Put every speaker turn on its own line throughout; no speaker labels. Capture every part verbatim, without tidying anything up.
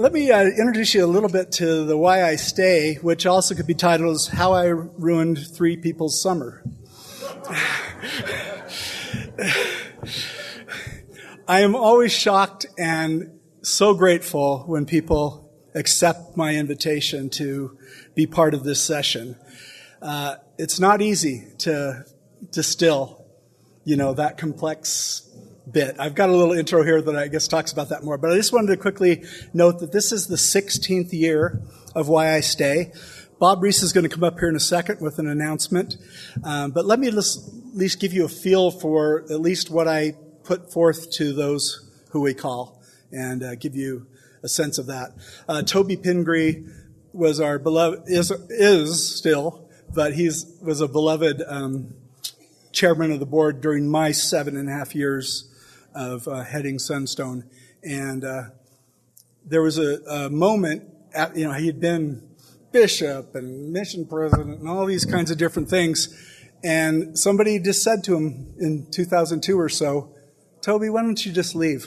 let me uh, introduce you a little bit to the Why I Stay, which also could be titled as How I Ruined Three People's Summer. I am always shocked and so grateful when people accept my invitation to be part of this session. Uh, it's not easy to distill, you know, that complex bit. I've got a little intro here that I guess talks about that more, but I just wanted to quickly note that this is the sixteenth year of Why I Stay. Bob Reese is going to come up here in a second with an announcement, um, but let me just, at least give you a feel for at least what I put forth to those who we call, and uh, give you a sense of that. Uh, Toby Pingree was our beloved, is, is still, but he's was a beloved um, chairman of the board during my seven and a half years of uh, heading Sunstone. And uh, there was a, a moment, at, you know, he had been bishop and mission president and all these kinds of different things. And somebody just said to him in two thousand two or so, Toby, why don't you just leave?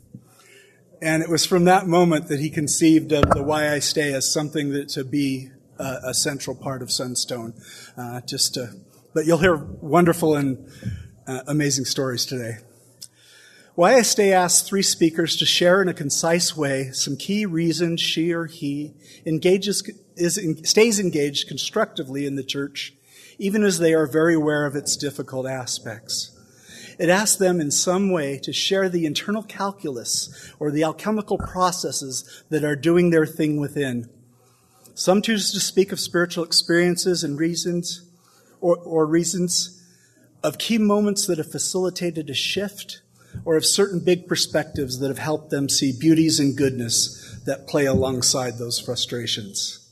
And it was from that moment that he conceived of the Why I Stay as something that to be uh, a central part of Sunstone. Uh, just to, but you'll hear wonderful and uh, amazing stories today. Why I Stay asks three speakers to share in a concise way some key reasons she or he engages, is, stays engaged constructively in the church, even as they are very aware of its difficult aspects. It asks them in some way to share the internal calculus or the alchemical processes that are doing their thing within. Some choose to speak of spiritual experiences and reasons, or, or reasons of key moments that have facilitated a shift, or of certain big perspectives that have helped them see beauties and goodness that play alongside those frustrations.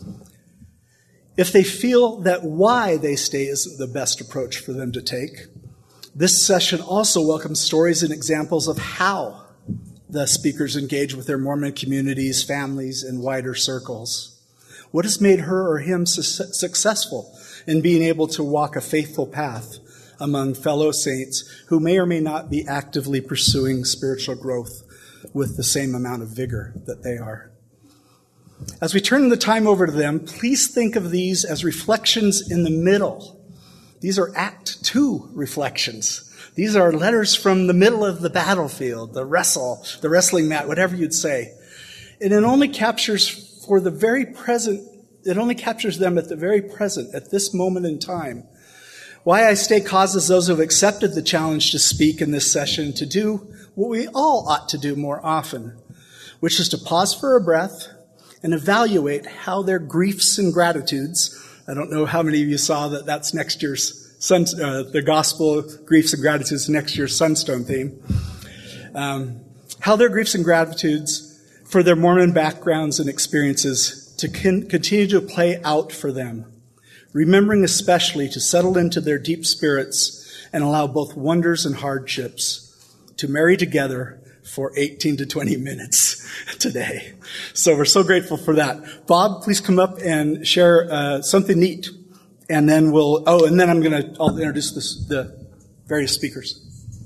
If they feel that why they stay isn't the best approach for them to take, this session also welcomes stories and examples of how the speakers engage with their Mormon communities, families, and wider circles. What has made her or him su- successful in being able to walk a faithful path among fellow saints who may or may not be actively pursuing spiritual growth with the same amount of vigor that they are. As we turn the time over to them, please think of these as reflections in the middle. These are Act Two reflections. These are letters from the middle of the battlefield, the wrestle, the wrestling mat, whatever you'd say. And it only captures for the very present, it only captures them at the very present, at this moment in time. Why I Stay causes those who have accepted the challenge to speak in this session to do what we all ought to do more often, which is to pause for a breath and evaluate how their griefs and gratitudes, I don't know how many of you saw that that's next year's, sun, uh, the gospel, griefs and gratitudes, next year's Sunstone theme, um, how their griefs and gratitudes for their Mormon backgrounds and experiences to con- continue to play out for them, remembering especially to settle into their deep spirits and allow both wonders and hardships to marry together for eighteen to twenty minutes today. So we're so grateful for that. Bob, please come up and share uh, something neat. And then we'll, oh, and then I'm going to, I'll introduce this, the various speakers.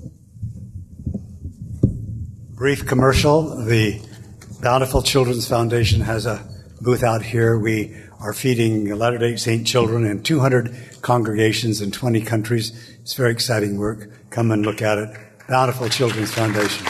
Brief commercial. The Bountiful Children's Foundation has a booth out here. We are feeding Latter-day Saint children in two hundred congregations in twenty countries. It's very exciting work. Come and look at it. Bountiful Children's Foundation.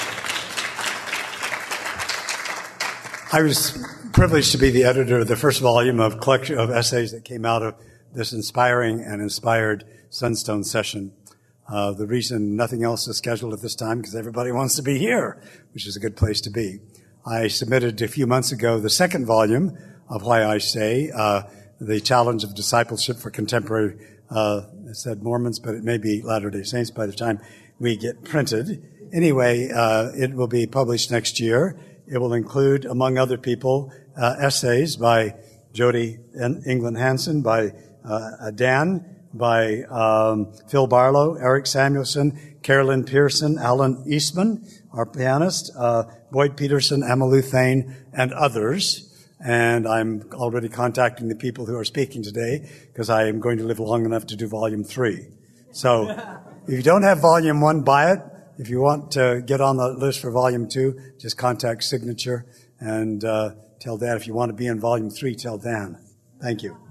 I was privileged to be the editor of the first volume of collection of essays that came out of this inspiring and inspired Sunstone session. Uh, the reason nothing else is scheduled at this time because everybody wants to be here, which is a good place to be. I submitted a few months ago the second volume of Why I Stay, uh, the challenge of discipleship for contemporary, uh, it said Mormons, but it may be Latter-day Saints by the time we get printed. Anyway, uh, it will be published next year. It will include, among other people, uh, essays by Jody England Hansen, by uh, Dan, by um, Phil Barlow, Eric Samuelson, Carolyn Pearson, Alan Eastman, our pianist, uh, Boyd Peterson, Emmylou Thane, and others. And I'm already contacting the people who are speaking today because I am going to live long enough to do volume three. So if you don't have volume one, buy it. If you want to get on the list for volume two, just contact Signature And uh, tell Dan, if you want to be in volume three, tell Dan. Thank you.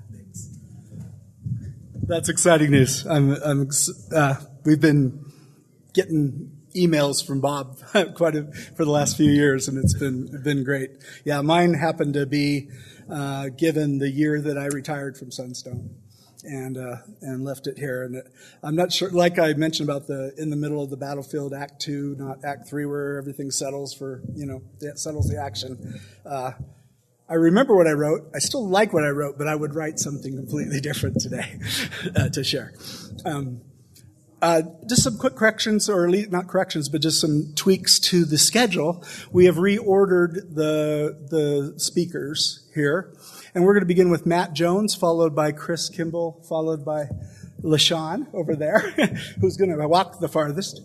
That's exciting news. I'm, I'm, uh, we've been getting emails from Bob quite a, for the last few years, and it's been been great. Yeah, mine happened to be uh, given the year that I retired from Sunstone, and uh, and left it here. And I'm not sure, like I mentioned about the in the middle of the battlefield, Act Two, not Act Three, where everything settles for you know it settles the action. Uh, I remember what I wrote. I still like what I wrote, but I would write something completely different today uh, to share. Um, uh, just some quick corrections, or not corrections, but just some tweaks to the schedule. We have reordered the the speakers here, and we're going to begin with Matt Jones, followed by Chris Kimball, followed by LaShawn over there, who's going to walk the farthest.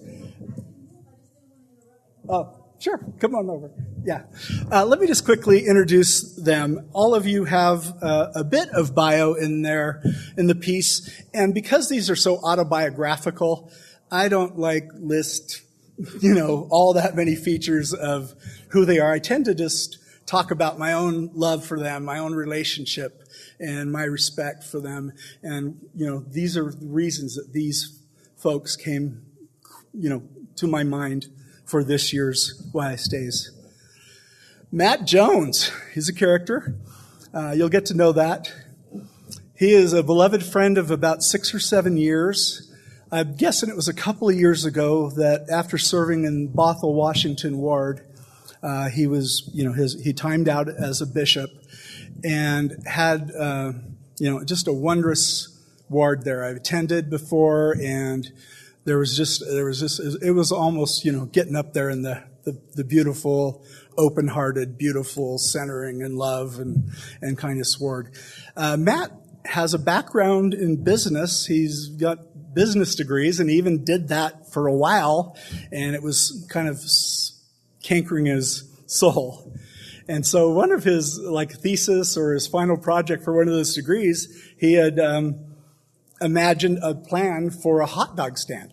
Oh. Sure, come on over. Yeah. Uh, let me just quickly introduce them. All of you have uh, a bit of bio in there, in the piece. And because these are so autobiographical, I don't like list, you know, all that many features of who they are. I tend to just talk about my own love for them, my own relationship, and my respect for them. And, you know, these are the reasons that these folks came, you know, to my mind for this year's Y Stays. Matt Jones, he's a character. Uh, you'll get to know that. He is a beloved friend of about six or seven years. I'm guessing it was a couple of years ago that after serving in Bothell, Washington ward, uh, he was, you know, his, he timed out as a bishop and had, uh, you know, just a wondrous ward there. I've attended before, and There was just, there was just, it was almost, you know, getting up there in the, the, the beautiful, open-hearted, beautiful centering and love and, and kindness ward. Uh, Matt has a background in business. He's got business degrees, and he even did that for a while, and it was kind of cankering his soul. And so one of his, like, thesis or his final project for one of those degrees, he had, um, imagined a plan for a hot dog stand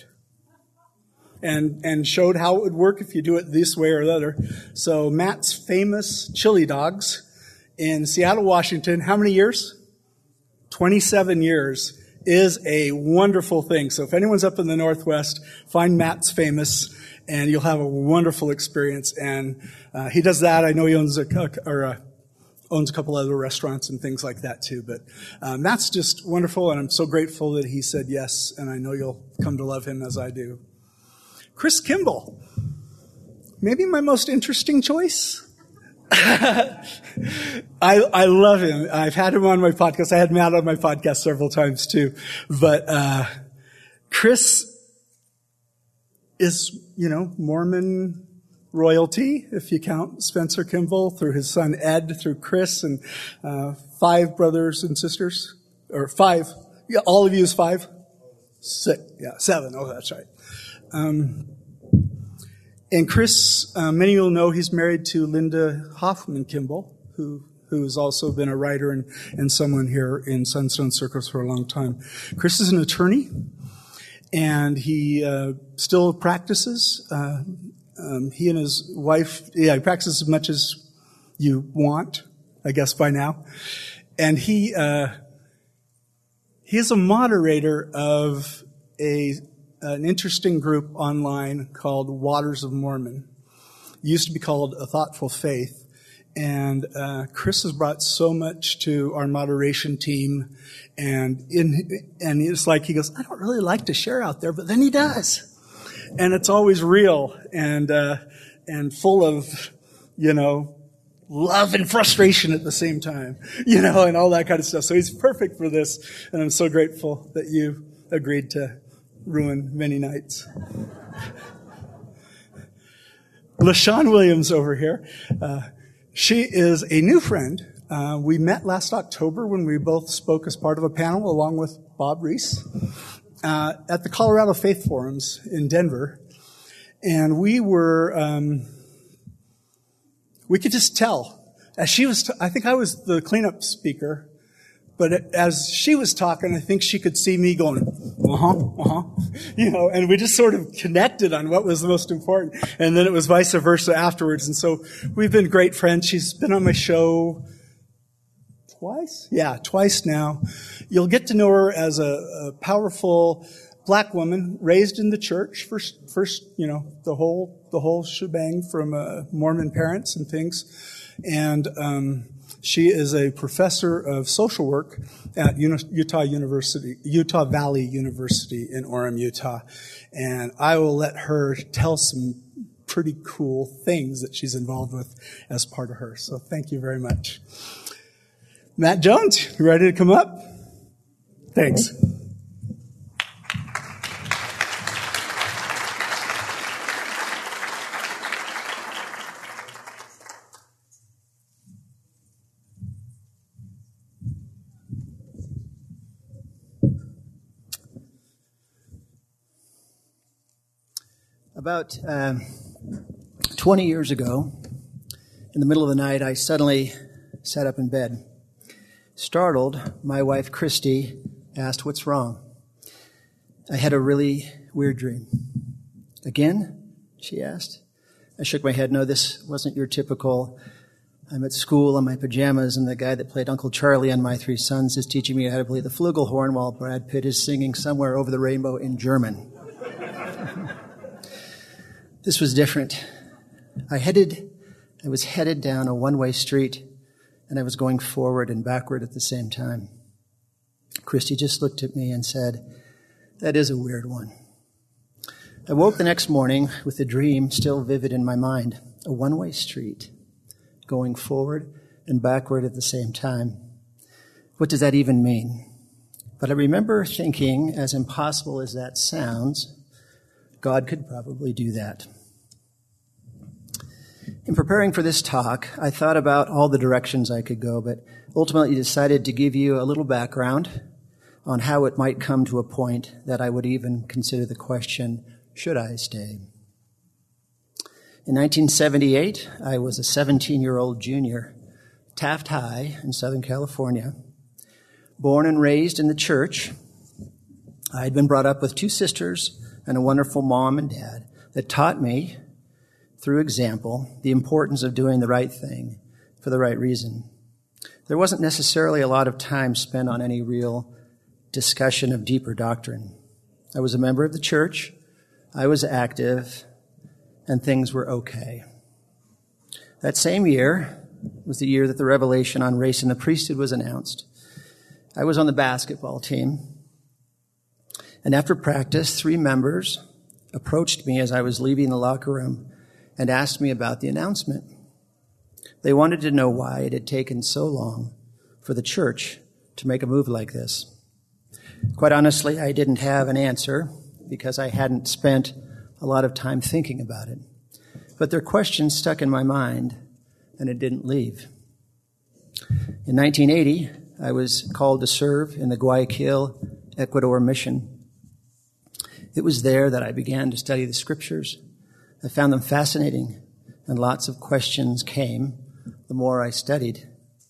and and showed how it would work if you do it this way or the other. So Matt's famous chili dogs in Seattle, Washington, how many years? twenty-seven years is a wonderful thing. So if anyone's up in the Northwest, find Matt's Famous, and you'll have a wonderful experience. And uh, he does that. I know he owns a, or a owns a couple other restaurants and things like that too. But um, that's just wonderful, and I'm so grateful that he said yes, and I know you'll come to love him as I do. Chris Kimball, maybe my most interesting choice. I I love him. I've had him on my podcast. I had Matt on my podcast several times too. But uh, Chris is, you know, Mormon royalty, if you count Spencer Kimball, through his son Ed, through Chris, and uh, five brothers and sisters, or five. Yeah, all of you is five? Six. Yeah, seven. Oh, that's right. Um, and Chris, uh, many of you will know he's married to Linda Hoffman Kimball, who who has also been a writer and, and someone here in Sunstone Circles for a long time. Chris is an attorney, and he uh, still practices. Uh, Um, he and his wife, yeah, he practices as much as you want, I guess, by now. And he, uh, he is a moderator of a, an interesting group online called Waters of Mormon. It used to be called A Thoughtful Faith. And, uh, Chris has brought so much to our moderation team. And in, and it's like, he goes, I don't really like to share out there, but then he does. And it's always real and uh, and full of, you know, love and frustration at the same time, you know, and all that kind of stuff. So he's perfect for this, and I'm so grateful that you agreed to ruin many nights. LaShawn Williams over here. Uh, she is a new friend. Uh, we met last October when we both spoke as part of a panel along with Bob Reese. Uh, at the Colorado Faith Forums in Denver, and we were, um, we could just tell. As she was, t- I think I was the cleanup speaker, but as she was talking, I think she could see me going, uh-huh, uh-huh, you know, and we just sort of connected on what was the most important. And then it was vice versa afterwards. And so we've been great friends. She's been on my show twice? Yeah, twice now. You'll get to know her as a, a powerful black woman raised in the church. First, first, you know, the whole, the whole shebang from uh, Mormon parents and things. And, um, she is a professor of social work at Utah University, Utah Valley University in Orem, Utah. And I will let her tell some pretty cool things that she's involved with as part of her. So thank you very much. Matt Jones, you ready to come up? Thanks.
About um, twenty years ago, in the middle of the night, I suddenly sat up in bed. Startled, my wife, Christy, asked, "What's wrong?" I had a really weird dream. "Again?" she asked. I shook my head. "No, this wasn't your typical, I'm at school in my pajamas and the guy that played Uncle Charlie on My Three Sons is teaching me how to play the flugelhorn while Brad Pitt is singing Somewhere Over the Rainbow in German." This was different. I headed, I was headed down a one-way street, and I was going forward and backward at the same time. Christy just looked at me and said, "That is a weird one." I woke the next morning with the dream still vivid in my mind, a one-way street, going forward and backward at the same time. What does that even mean? But I remember thinking, as impossible as that sounds, God could probably do that. In preparing for this talk, I thought about all the directions I could go, but ultimately decided to give you a little background on how it might come to a point that I would even consider the question, should I stay? In nineteen seventy-eight, I was a seventeen-year-old junior, Taft High in Southern California, born and raised in the church. I had been brought up with two sisters and a wonderful mom and dad that taught me, through example, the importance of doing the right thing for the right reason. There wasn't necessarily a lot of time spent on any real discussion of deeper doctrine. I was a member of the church, I was active, and things were okay. That same year was the year that the revelation on race in the priesthood was announced. I was on the basketball team, and after practice, three members approached me as I was leaving the locker room and asked me about the announcement. They wanted to know why it had taken so long for the church to make a move like this. Quite honestly, I didn't have an answer because I hadn't spent a lot of time thinking about it. But their question stuck in my mind, and it didn't leave. In nineteen eighty, I was called to serve in the Guayaquil, Ecuador mission. It was there that I began to study the scriptures. I found them fascinating, and lots of questions came the more I studied.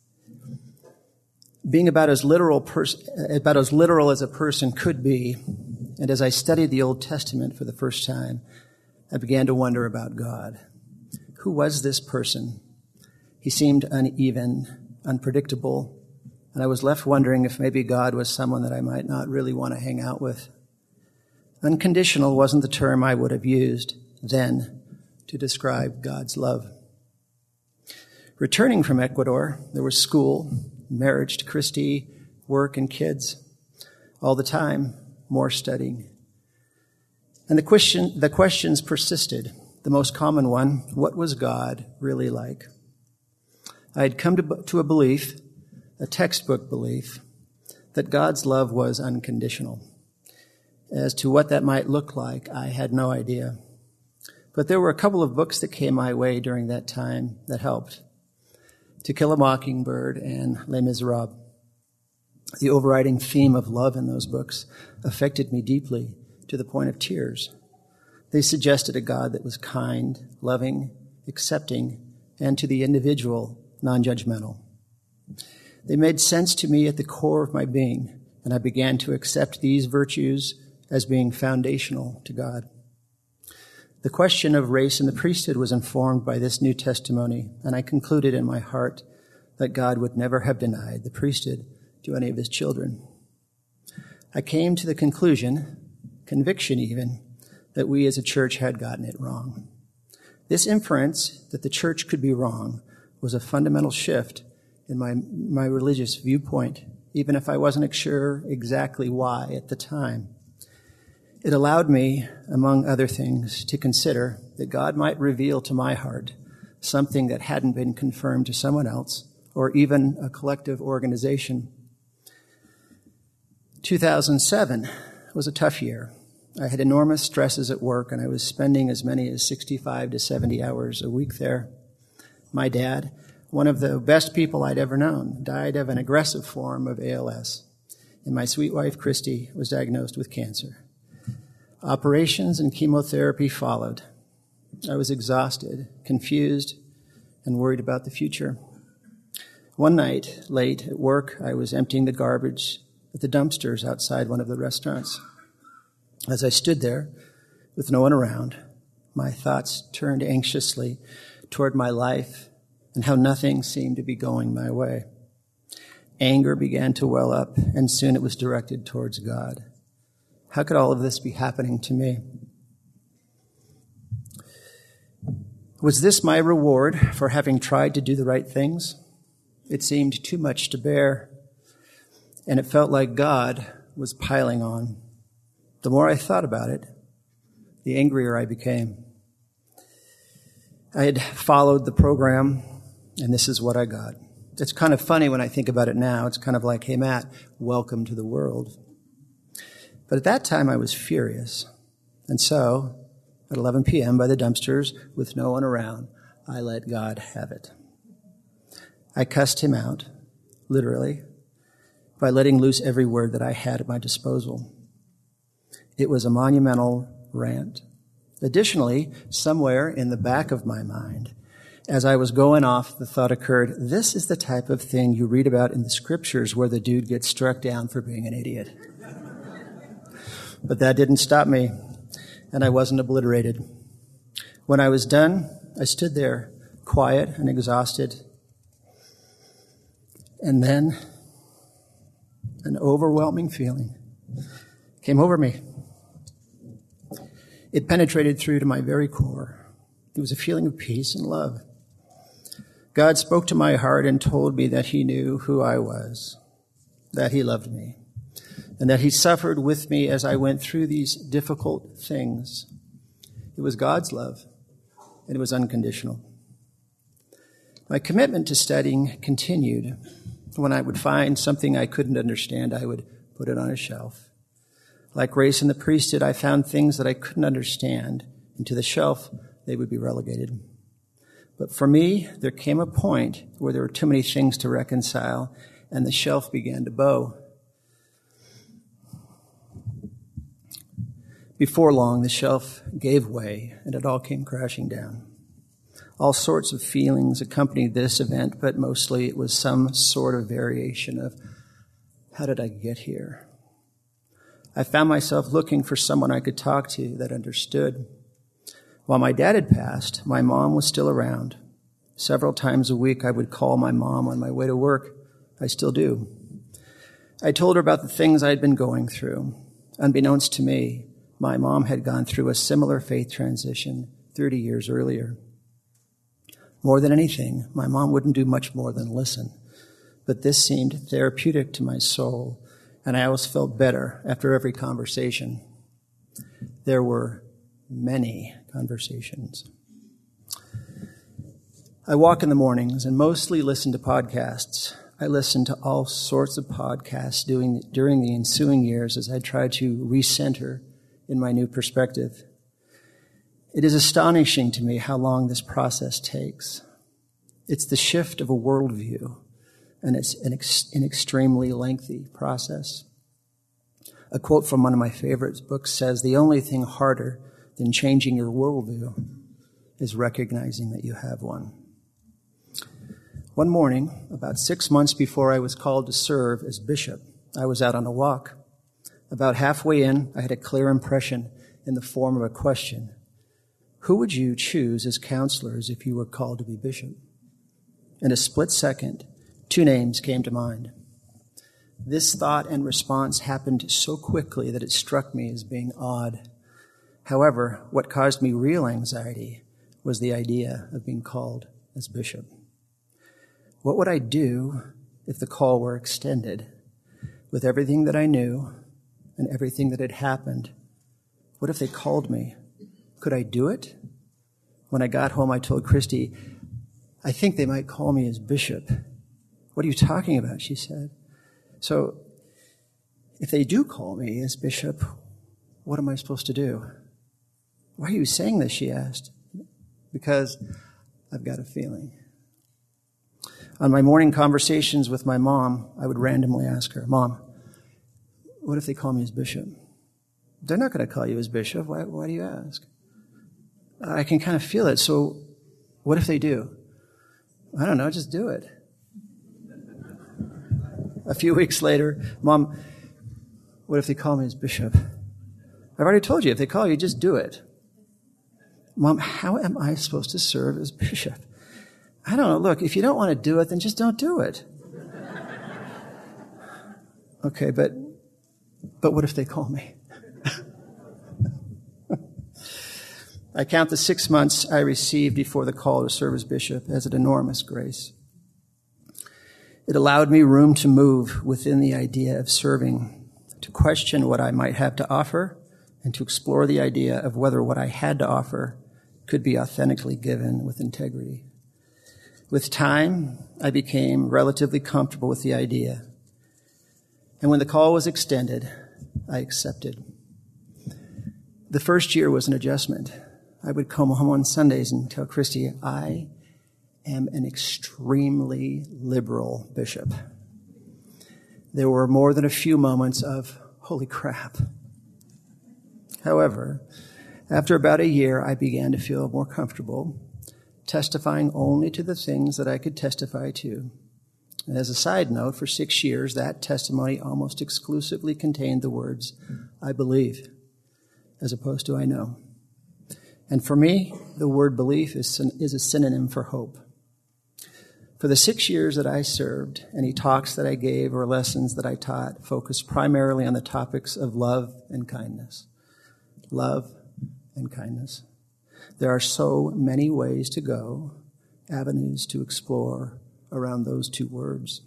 Being about as literal pers- about as literal as a person could be, and as I studied the Old Testament for the first time, I began to wonder about God. Who was this person? He seemed uneven, unpredictable, and I was left wondering if maybe God was someone that I might not really want to hang out with. Unconditional wasn't the term I would have used then to describe God's love. Returning from Ecuador, there was school, marriage to Christy, work, and kids. All the time, more studying. And the question, the questions persisted. The most common one, what was God really like? I had come to, to a belief, a textbook belief, that God's love was unconditional. As to what that might look like, I had no idea. But there were a couple of books that came my way during that time that helped. To Kill a Mockingbird and Les Miserables. The overriding theme of love in those books affected me deeply to the point of tears. They suggested a God that was kind, loving, accepting, and to the individual, non-judgmental. They made sense to me at the core of my being, and I began to accept these virtues as being foundational to God. The question of race in the priesthood was informed by this new testimony, and I concluded in my heart that God would never have denied the priesthood to any of his children. I came to the conclusion, conviction even, that we as a church had gotten it wrong. This inference that the church could be wrong was a fundamental shift in my, my religious viewpoint, even if I wasn't sure exactly why at the time. It allowed me, among other things, to consider that God might reveal to my heart something that hadn't been confirmed to someone else or even a collective organization. two thousand seven was a tough year. I had enormous stresses at work, and I was spending as many as sixty-five to seventy hours a week there. My dad, one of the best people I'd ever known, died of an aggressive form of A L S, and my sweet wife, Christy, was diagnosed with cancer. Operations and chemotherapy followed. I was exhausted, confused, and worried about the future. One night, late at work, I was emptying the garbage at the dumpsters outside one of the restaurants. As I stood there, with no one around, my thoughts turned anxiously toward my life and how nothing seemed to be going my way. Anger began to well up, and soon it was directed towards God. How could all of this be happening to me? Was this my reward for having tried to do the right things? It seemed too much to bear, and it felt like God was piling on. The more I thought about it, the angrier I became. I had followed the program, and this is what I got. It's kind of funny when I think about it now. It's kind of like, hey, Matt, welcome to the world. But at that time, I was furious. And so, at eleven p.m. by the dumpsters, with no one around, I let God have it. I cussed him out, literally, by letting loose every word that I had at my disposal. It was a monumental rant. Additionally, somewhere in the back of my mind, as I was going off, the thought occurred, this is the type of thing you read about in the scriptures where the dude gets struck down for being an idiot. But that didn't stop me, and I wasn't obliterated. When I was done, I stood there, quiet and exhausted. And then an overwhelming feeling came over me. It penetrated through to my very core. It was a feeling of peace and love. God spoke to my heart and told me that he knew who I was, that he loved me, and that he suffered with me as I went through these difficult things. It was God's love, and it was unconditional. My commitment to studying continued. When I would find something I couldn't understand, I would put it on a shelf. Like race in the priesthood, I found things that I couldn't understand, and to the shelf they would be relegated. But for me, there came a point where there were too many things to reconcile, and the shelf began to bow. Before long, the shelf gave way, and it all came crashing down. All sorts of feelings accompanied this event, but mostly it was some sort of variation of, how did I get here? I found myself looking for someone I could talk to that understood. While my dad had passed, my mom was still around. Several times a week, I would call my mom on my way to work. I still do. I told her about the things I had been going through. Unbeknownst to me, my mom had gone through a similar faith transition thirty years earlier. More than anything, my mom wouldn't do much more than listen. But this seemed therapeutic to my soul, and I always felt better after every conversation. There were many conversations. I walk in the mornings and mostly listen to podcasts. I listened to all sorts of podcasts doing, during the ensuing years as I tried to recenter in my new perspective. It is astonishing to me how long this process takes. It's the shift of a worldview, and it's an, ex- an extremely lengthy process. A quote from one of my favorite books says, "The only thing harder than changing your worldview is recognizing that you have one." One morning, about six months before I was called to serve as bishop, I was out on a walk. About halfway in, I had a clear impression in the form of a question. Who would you choose as counselors if you were called to be bishop? In a split second, two names came to mind. This thought and response happened so quickly that it struck me as being odd. However, what caused me real anxiety was the idea of being called as bishop. What would I do if the call were extended? With everything that I knew and everything that had happened, what if they called me? Could I do it? When I got home, I told Christy, I think they might call me as bishop. What are you talking about? She said. So, if they do call me as bishop, what am I supposed to do? Why are you saying this? She asked. Because I've got a feeling. On my morning conversations with my mom, I would randomly ask her, Mom, what if they call me as bishop? They're not going to call you as bishop. Why, why do you ask? I can kind of feel it. So what if they do? I don't know. Just do it. A few weeks later, Mom, what if they call me as bishop? I've already told you, if they call you, just do it. Mom, how am I supposed to serve as bishop? I don't know. Look, if you don't want to do it, then just don't do it. Okay, but but what if they call me? I count the six months I received before the call to serve as bishop as an enormous grace. It allowed me room to move within the idea of serving, to question what I might have to offer, and to explore the idea of whether what I had to offer could be authentically given with integrity. With time, I became relatively comfortable with the idea. And when the call was extended, I accepted. The first year was an adjustment. I would come home on Sundays and tell Christy, I am an extremely liberal bishop. There were more than a few moments of, holy crap. However, after about a year, I began to feel more comfortable, testifying only to the things that I could testify to. And as a side note, for six years, that testimony almost exclusively contained the words, I believe, as opposed to I know. And for me, the word belief is, is a synonym for hope. For the six years that I served, any talks that I gave or lessons that I taught focused primarily on the topics of love and kindness. Love and kindness. There are so many ways to go, avenues to explore around those two words.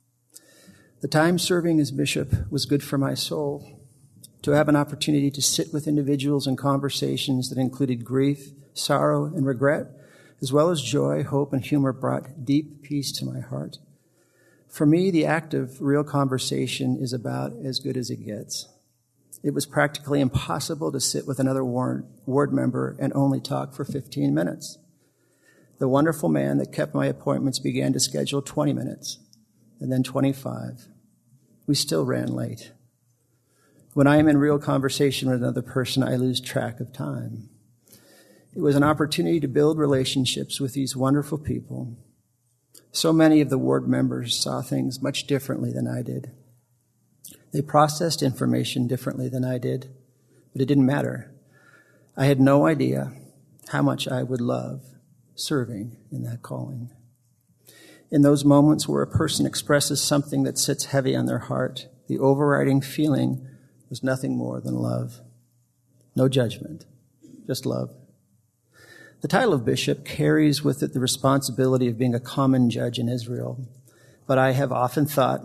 The time serving as bishop was good for my soul. To have an opportunity to sit with individuals in conversations that included grief, sorrow, and regret, as well as joy, hope, and humor brought deep peace to my heart. For me, the act of real conversation is about as good as it gets. It was practically impossible to sit with another ward, ward member and only talk for fifteen minutes. The wonderful man that kept my appointments began to schedule twenty minutes, and then twenty-five. We still ran late. When I am in real conversation with another person, I lose track of time. It was an opportunity to build relationships with these wonderful people. So many of the ward members saw things much differently than I did. They processed information differently than I did, but it didn't matter. I had no idea how much I would love serving in that calling. In those moments where a person expresses something that sits heavy on their heart, the overriding feeling was nothing more than love. No judgment, just love. The title of bishop carries with it the responsibility of being a common judge in Israel, but I have often thought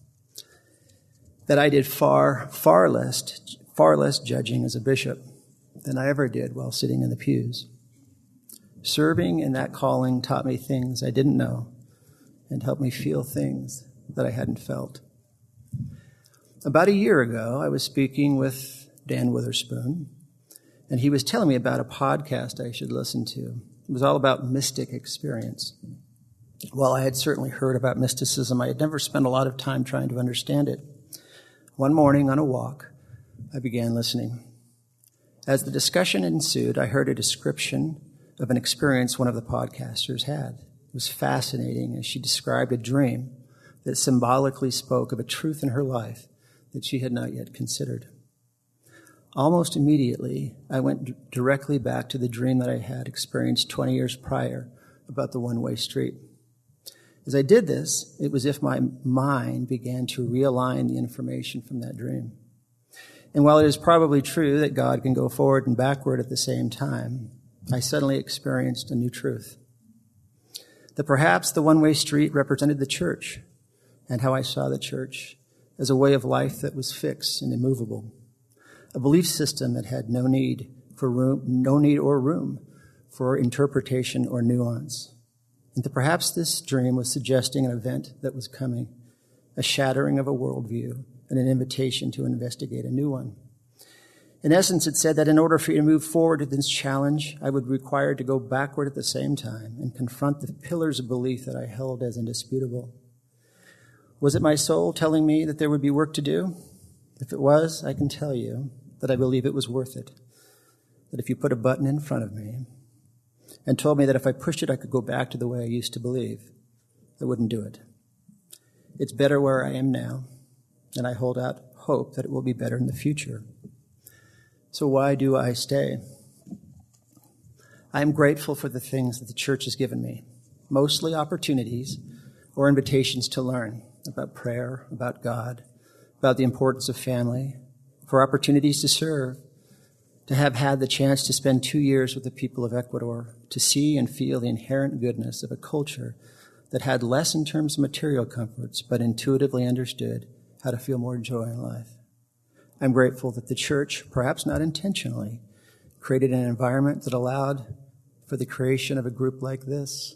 that I did far, far less, far less judging as a bishop than I ever did while sitting in the pews. Serving in that calling taught me things I didn't know and helped me feel things that I hadn't felt. About a year ago, I was speaking with Dan Witherspoon, and he was telling me about a podcast I should listen to. It was all about mystic experience. While I had certainly heard about mysticism, I had never spent a lot of time trying to understand it. One morning on a walk, I began listening. As the discussion ensued, I heard a description of an experience one of the podcasters had. It was fascinating as she described a dream that symbolically spoke of a truth in her life that she had not yet considered. Almost immediately, I went d- directly back to the dream that I had experienced twenty years prior about the one-way street. As I did this, it was as if my mind began to realign the information from that dream. And while it is probably true that God can go forward and backward at the same time, I suddenly experienced a new truth. That perhaps the one-way street represented the church, and how I saw the church as a way of life that was fixed and immovable. A belief system that had no need for room, no need or room for interpretation or nuance. And that perhaps this dream was suggesting an event that was coming, a shattering of a worldview and an invitation to investigate a new one. In essence, it said that in order for me to move forward to this challenge, I would be required to go backward at the same time and confront the pillars of belief that I held as indisputable. Was it my soul telling me that there would be work to do? If it was, I can tell you that I believe it was worth it. That if you put a button in front of me and told me that if I pushed it, I could go back to the way I used to believe, I wouldn't do it. It's better where I am now, and I hold out hope that it will be better in the future. So why do I stay? I am grateful for the things that the church has given me, mostly opportunities or invitations to learn about prayer, about God, about the importance of family, for opportunities to serve, to have had the chance to spend two years with the people of Ecuador, to see and feel the inherent goodness of a culture that had less in terms of material comforts, but intuitively understood how to feel more joy in life. I'm grateful that the church, perhaps not intentionally, created an environment that allowed for the creation of a group like this.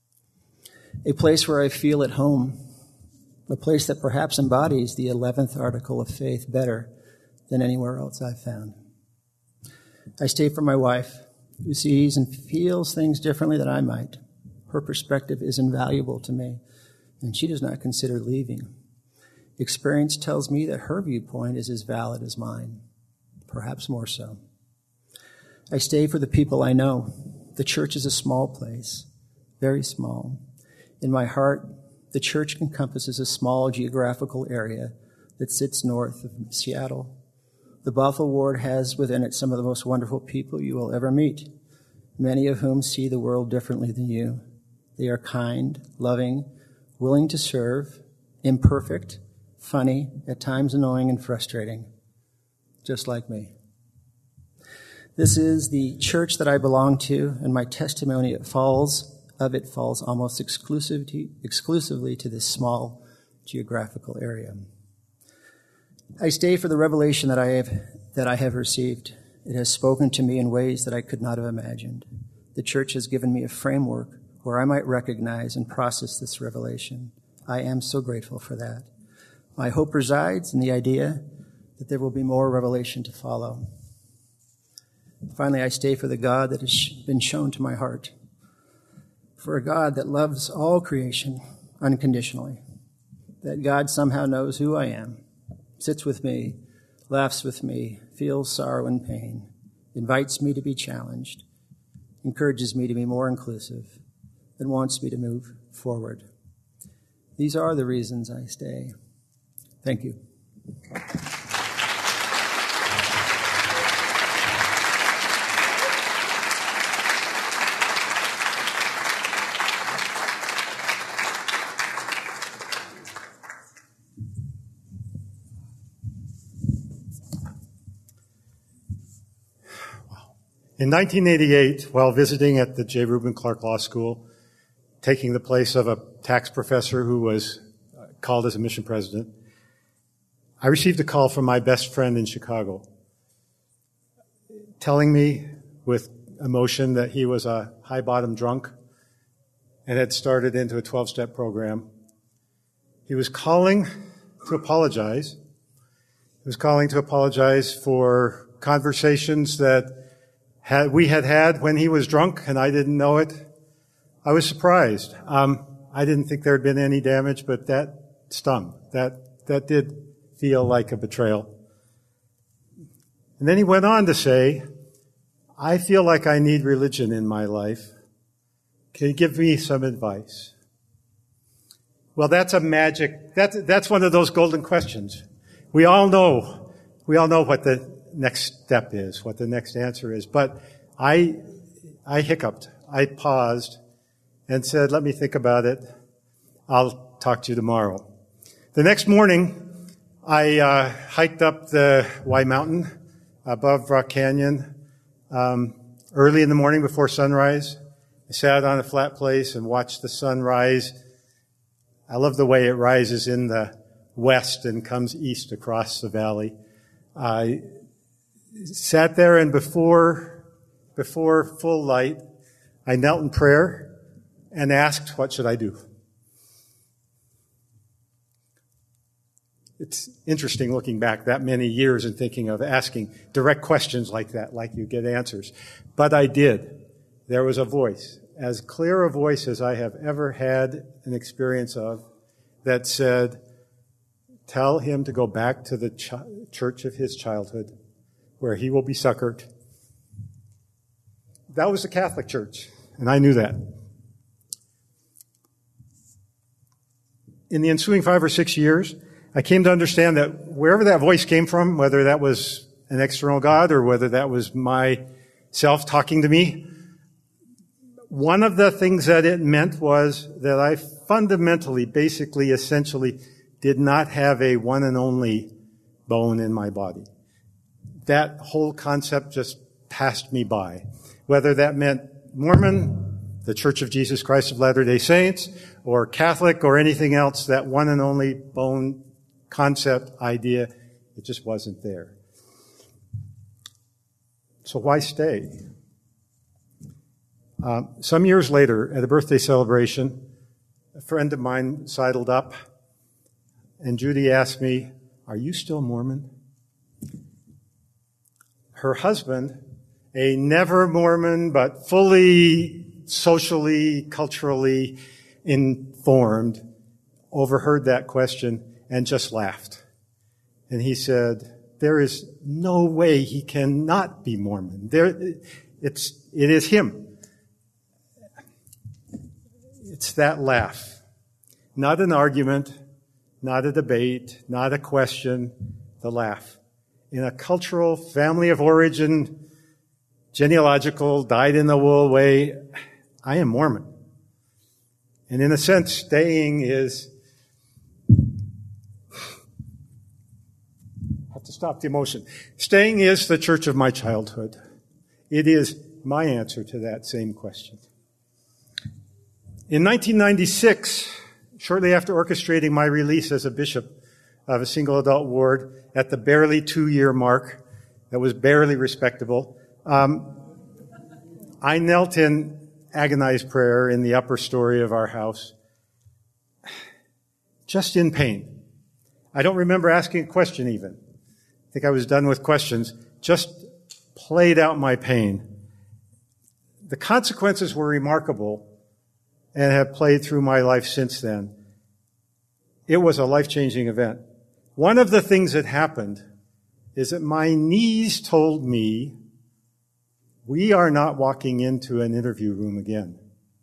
A place where I feel at home, a place that perhaps embodies the eleventh article of faith better than anywhere else I've found. I stay for my wife, who sees and feels things differently than I might. Her perspective is invaluable to me, and she does not consider leaving. Experience tells me that her viewpoint is as valid as mine, perhaps more so. I stay for the people I know. The church is a small place, very small. In my heart, the church encompasses a small geographical area that sits north of Seattle. The Bothell Ward has within it some of the most wonderful people you will ever meet, many of whom see the world differently than you. They are kind, loving, willing to serve, imperfect, funny, at times annoying and frustrating, just like me. This is the church that I belong to, and my testimony it falls of it falls almost exclusively, exclusively to this small geographical area. I stay for the revelation that I have that I have received. It has spoken to me in ways that I could not have imagined. The church has given me a framework where I might recognize and process this revelation. I am so grateful for that. My hope resides in the idea that there will be more revelation to follow. Finally, I stay for the God that has been shown to my heart, for a God that loves all creation unconditionally, that God somehow knows who I am, sits with me, laughs with me, feels sorrow and pain, invites me to be challenged, encourages me to be more inclusive, and wants me to move forward. These are the reasons I stay. Thank you.
In nineteen eighty-eight, while visiting at the J. Reuben Clark Law School, taking the place of a tax professor who was called as a mission president, I received a call from my best friend in Chicago, telling me with emotion that he was a high-bottom drunk and had started into a twelve-step program. He was calling to apologize. He was calling to apologize for conversations that had, we had had when he was drunk, and I didn't know it. I was surprised. Um, I didn't think there had been any damage, but that stung. That that did feel like a betrayal. And then he went on to say, I feel like I need religion in my life. Can you give me some advice? Well, that's a magic, that's, that's one of those golden questions.
We all know, we all know what the next step is, what the next answer is. But I, I hiccuped. I paused and said, let me think about it. I'll talk to you tomorrow. The next morning, I uh, hiked up the Y Mountain above Rock Canyon um, early in the morning before sunrise. I sat on a flat place and watched the sun rise. I love the way it rises in the west and comes east across the valley. I sat there, and before, before full light, I knelt in prayer and asked, what should I do? It's interesting looking back that many years and thinking of asking direct questions like that, like you get answers. But I did. There was a voice, as clear a voice as I have ever had an experience of, that said, tell him to go back to the ch- church of his childhood, where he will be succored. That was the Catholic Church, and I knew that. In the ensuing five or six years, I came to understand that wherever that voice came from, whether that was an external God or whether that was myself talking to me, one of the things that it meant was that I fundamentally, basically, essentially, did not have a one and only bone in my body. That whole concept just passed me by. Whether that meant Mormon, the Church of Jesus Christ of Latter-day Saints, or Catholic, or anything else, that one and only bone concept, idea, it just wasn't there. So why stay? Uh, some years later, at a birthday celebration, a friend of mine sidled up, and Judy asked me, are you still Mormon? Her husband, a never Mormon, but fully socially, culturally informed, overheard that question and just laughed. And he said, there is no way he cannot be Mormon. There, it's, it is him. It's that laugh. Not an argument, not a debate, not a question, the laugh. In a cultural, family of origin, genealogical, dyed-in-the-wool way, I am Mormon. And in a sense, staying is... I have to stop the emotion. Staying is the church of my childhood. It is my answer to that same question. In nineteen ninety-six, shortly after orchestrating my release as a bishop of a single adult ward at the barely two-year mark, that was barely respectable, um, I knelt in agonized prayer in the upper story of our house, just in pain. I don't remember asking a question even. I think I was done with questions. Just played out my pain. The consequences were remarkable and have played through my life since then. It was a life-changing event. One of the things that happened is that my knees told me, we are not walking into an interview room again.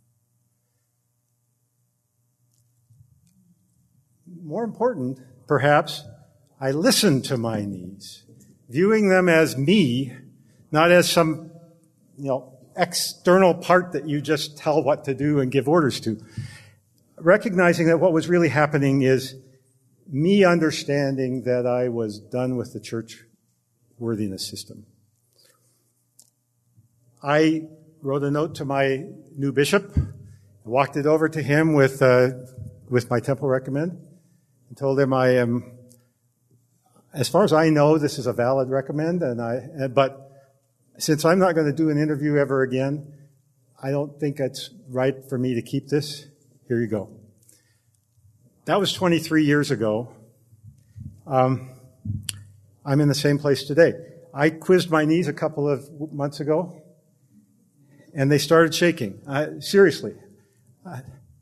More important, perhaps, I listened to my knees, viewing them as me, not as some, you know, external part that you just tell what to do and give orders to. Recognizing that what was really happening is me understanding that I was done with the church worthiness system. I wrote a note to my new bishop, walked it over to him with uh, with my temple recommend, and told him I am, as far as I know, this is a valid recommend, and I but since I'm not going to do an interview ever again, I don't think it's right for me to keep this. Here you go. That was twenty-three years ago. Um, I'm in the same place today. I quizzed my knees a couple of months ago, and they started shaking. Uh, seriously. Uh,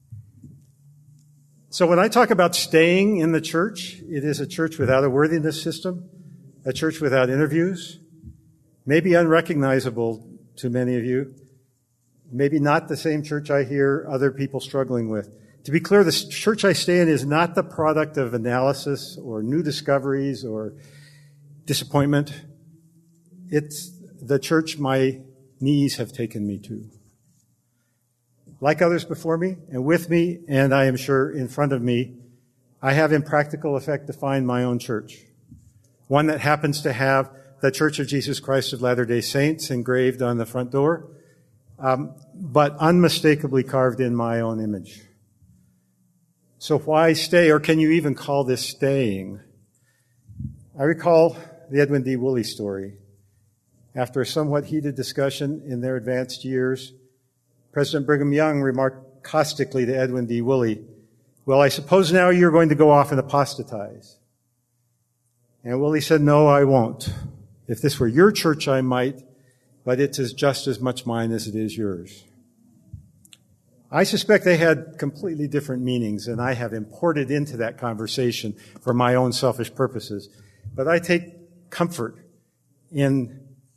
so when I talk about staying in the church, it is a church without a worthiness system, a church without interviews, maybe unrecognizable to many of you, maybe not the same church I hear other people struggling with. To be clear, the church I stay in is not the product of analysis or new discoveries or disappointment. It's the church my knees have taken me to. Like others before me and with me, and I am sure in front of me, I have in practical effect defined my own church. One that happens to have the Church of Jesus Christ of Latter-day Saints engraved on the front door, um, but unmistakably carved in my own image. So why stay, or can you even call this staying? I recall the Edwin D. Woolley story. After a somewhat heated discussion in their advanced years, President Brigham Young remarked caustically to Edwin D. Woolley, "Well, I suppose now you're going to go off and apostatize." And Woolley said, "No, I won't. If this were your church, I might, but it's as just as much mine as it is yours." I suspect they had completely different meanings, and I have imported into that conversation for my own selfish purposes. But I take comfort in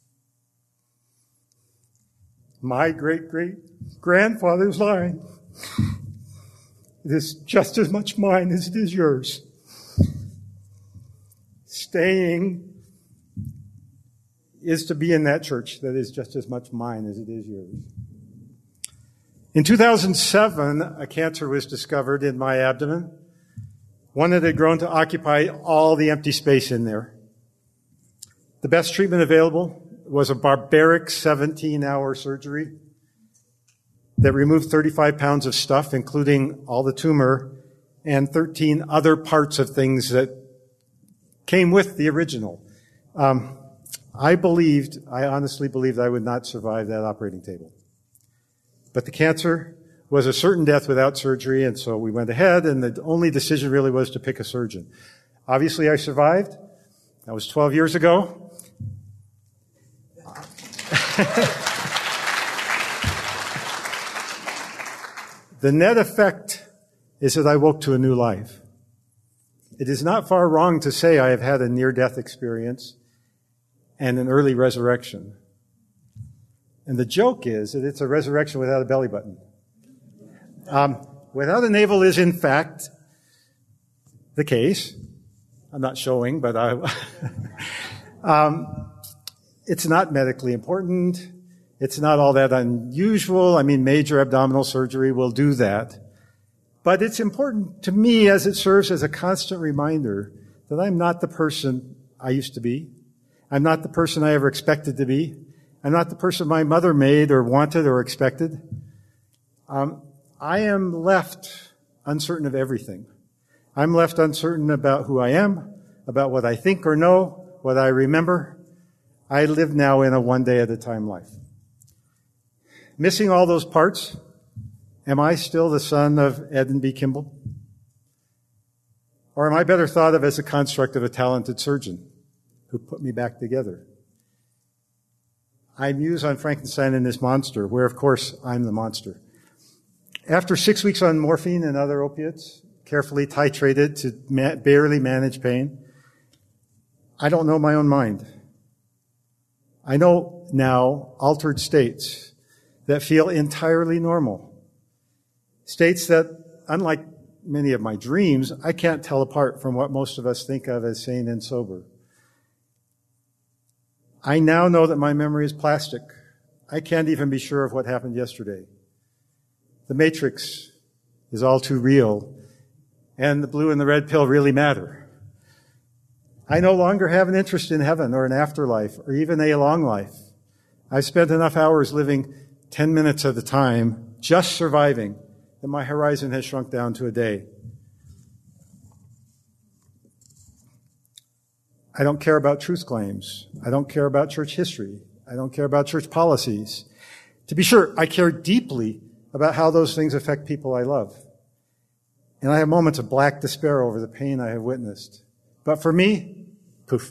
my great-great-grandfather's line. It is just as much mine as it is yours. Staying is to be in that church that is just as much mine as it is yours. In two thousand seven, a cancer was discovered in my abdomen, one that had grown to occupy all the empty space in there. The best treatment available was a barbaric seventeen-hour surgery that removed thirty-five pounds of stuff, including all the tumor and thirteen other parts of things that came with the original. Um, I believed, I honestly believed I would not survive that operating table. But the cancer was a certain death without surgery, and so we went ahead, and the only decision really was to pick a surgeon. Obviously, I survived. That was twelve years ago. The net effect is that I woke to a new life. It is not far wrong to say I have had a near-death experience and an early resurrection. And the joke is that it's a resurrection without a belly button. Um, without a navel is, in fact, the case. I'm not showing, but I... um, it's not medically important. It's not all that unusual. I mean, major abdominal surgery will do that. But it's important to me as it serves as a constant reminder that I'm not the person I used to be. I'm not the person I ever expected to be. I'm not the person my mother made or wanted or expected. Um, I am left uncertain of everything. I'm left uncertain about who I am, about what I think or know, what I remember. I live now in a one-day-at-a-time life. Missing all those parts, am I still the son of Ed and B. Kimball? Or am I better thought of as a construct of a talented surgeon who put me back together? I muse on Frankenstein and his monster, where, of course, I'm the monster. After six weeks on morphine and other opiates, carefully titrated to ma- barely manage pain, I don't know my own mind. I know now altered states that feel entirely normal. States that, unlike many of my dreams, I can't tell apart from what most of us think of as sane and sober. I now know that my memory is plastic. I can't even be sure of what happened yesterday. The matrix is all too real, and the blue and the red pill really matter. I no longer have an interest in heaven or an afterlife or even a long life. I've spent enough hours living ten minutes at a time, just surviving, that my horizon has shrunk down to a day. I don't care about truth claims. I don't care about church history. I don't care about church policies. To be sure, I care deeply about how those things affect people I love. And I have moments of black despair over the pain I have witnessed. But for me, poof.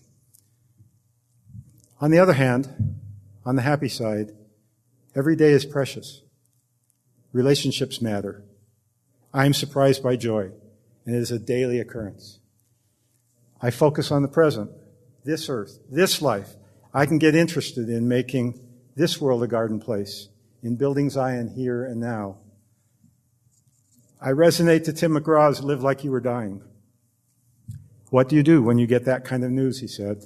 On the other hand, on the happy side, every day is precious. Relationships matter. I am surprised by joy, and it is a daily occurrence. I focus on the present, this earth, this life. I can get interested in making this world a garden place, in building Zion here and now. I resonate to Tim McGraw's Live Like You Were Dying. What do you do when you get that kind of news, he said.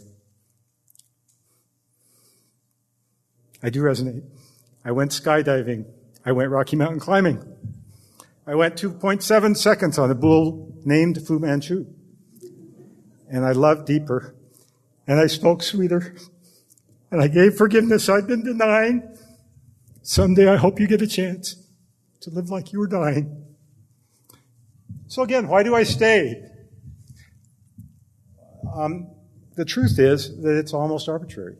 I do resonate. I went skydiving. I went Rocky Mountain climbing. I went two point seven seconds on a bull named Fu Manchu. And I loved deeper. And I spoke sweeter. And I gave forgiveness I'd been denying. Someday I hope you get a chance to live like you were dying. So again, why do I stay? Um, the truth is that it's almost arbitrary.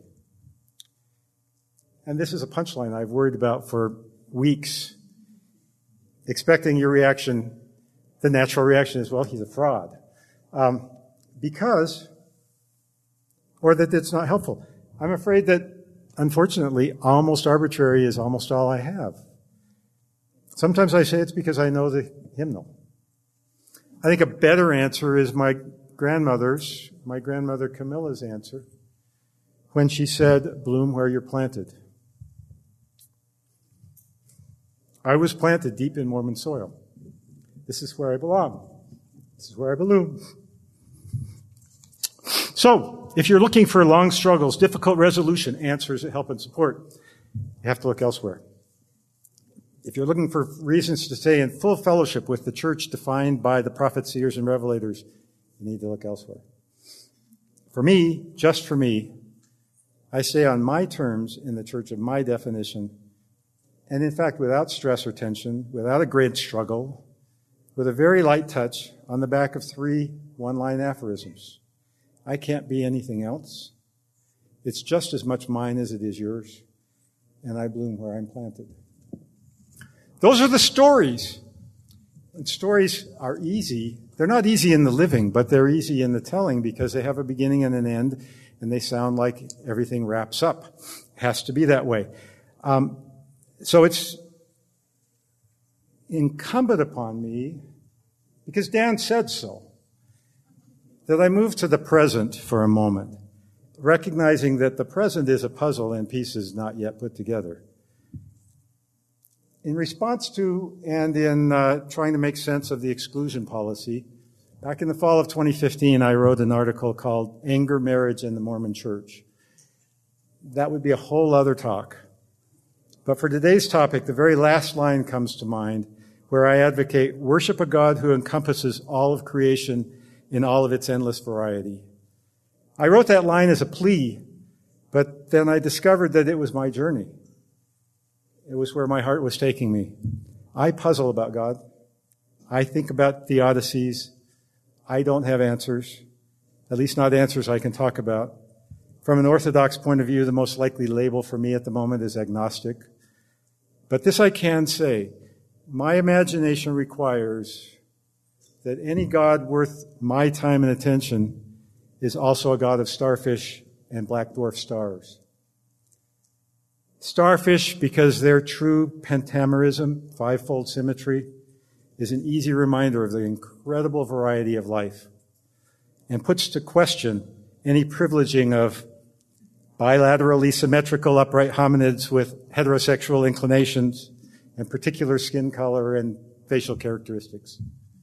And this is a punchline I've worried about for weeks, expecting your reaction. The natural reaction is, well, he's a fraud. Um, because, or that it's not helpful. I'm afraid that, unfortunately, almost arbitrary is almost all I have. Sometimes I say it's because I know the hymnal. I think a better answer is my grandmother's, my grandmother Camilla's answer, when she said, bloom where you're planted. I was planted deep in Mormon soil. This is where I belong. This is where I bloom. So, if you're looking for long struggles, difficult resolution, answers that help and support, you have to look elsewhere. If you're looking for reasons to stay in full fellowship with the church defined by the prophets, seers, and revelators, you need to look elsewhere. For me, just for me, I stay on my terms in the church of my definition, and in fact, without stress or tension, without a great struggle, with a very light touch on the back of three one-line aphorisms. I can't be anything else. It's just as much mine as it is yours, and I bloom where I'm planted. Those are the stories. And stories are easy. They're not easy in the living, but they're easy in the telling because they have a beginning and an end, and they sound like everything wraps up. It has to be that way. Um, so it's incumbent upon me, because Dan said so, that I move to the present for a moment, recognizing that the present is a puzzle in pieces not yet put together. In response to and in uh, trying to make sense of the exclusion policy, back in the fall of twenty fifteen, I wrote an article called Anger, Marriage, and the Mormon Church. That would be a whole other talk. But for today's topic, the very last line comes to mind, where I advocate worship a God who encompasses all of creation in all of its endless variety. I wrote that line as a plea, but then I discovered that it was my journey. It was where my heart was taking me. I puzzle about God. I think about theodicies. I don't have answers, at least not answers I can talk about. From an Orthodox point of view, the most likely label for me at the moment is agnostic. But this I can say. My imagination requires that any God worth my time and attention is also a God of starfish and black dwarf stars. Starfish, because their true pentamerism, fivefold symmetry, is an easy reminder of the incredible variety of life and puts to question any privileging of bilaterally symmetrical upright hominids with heterosexual inclinations and particular skin color and facial characteristics.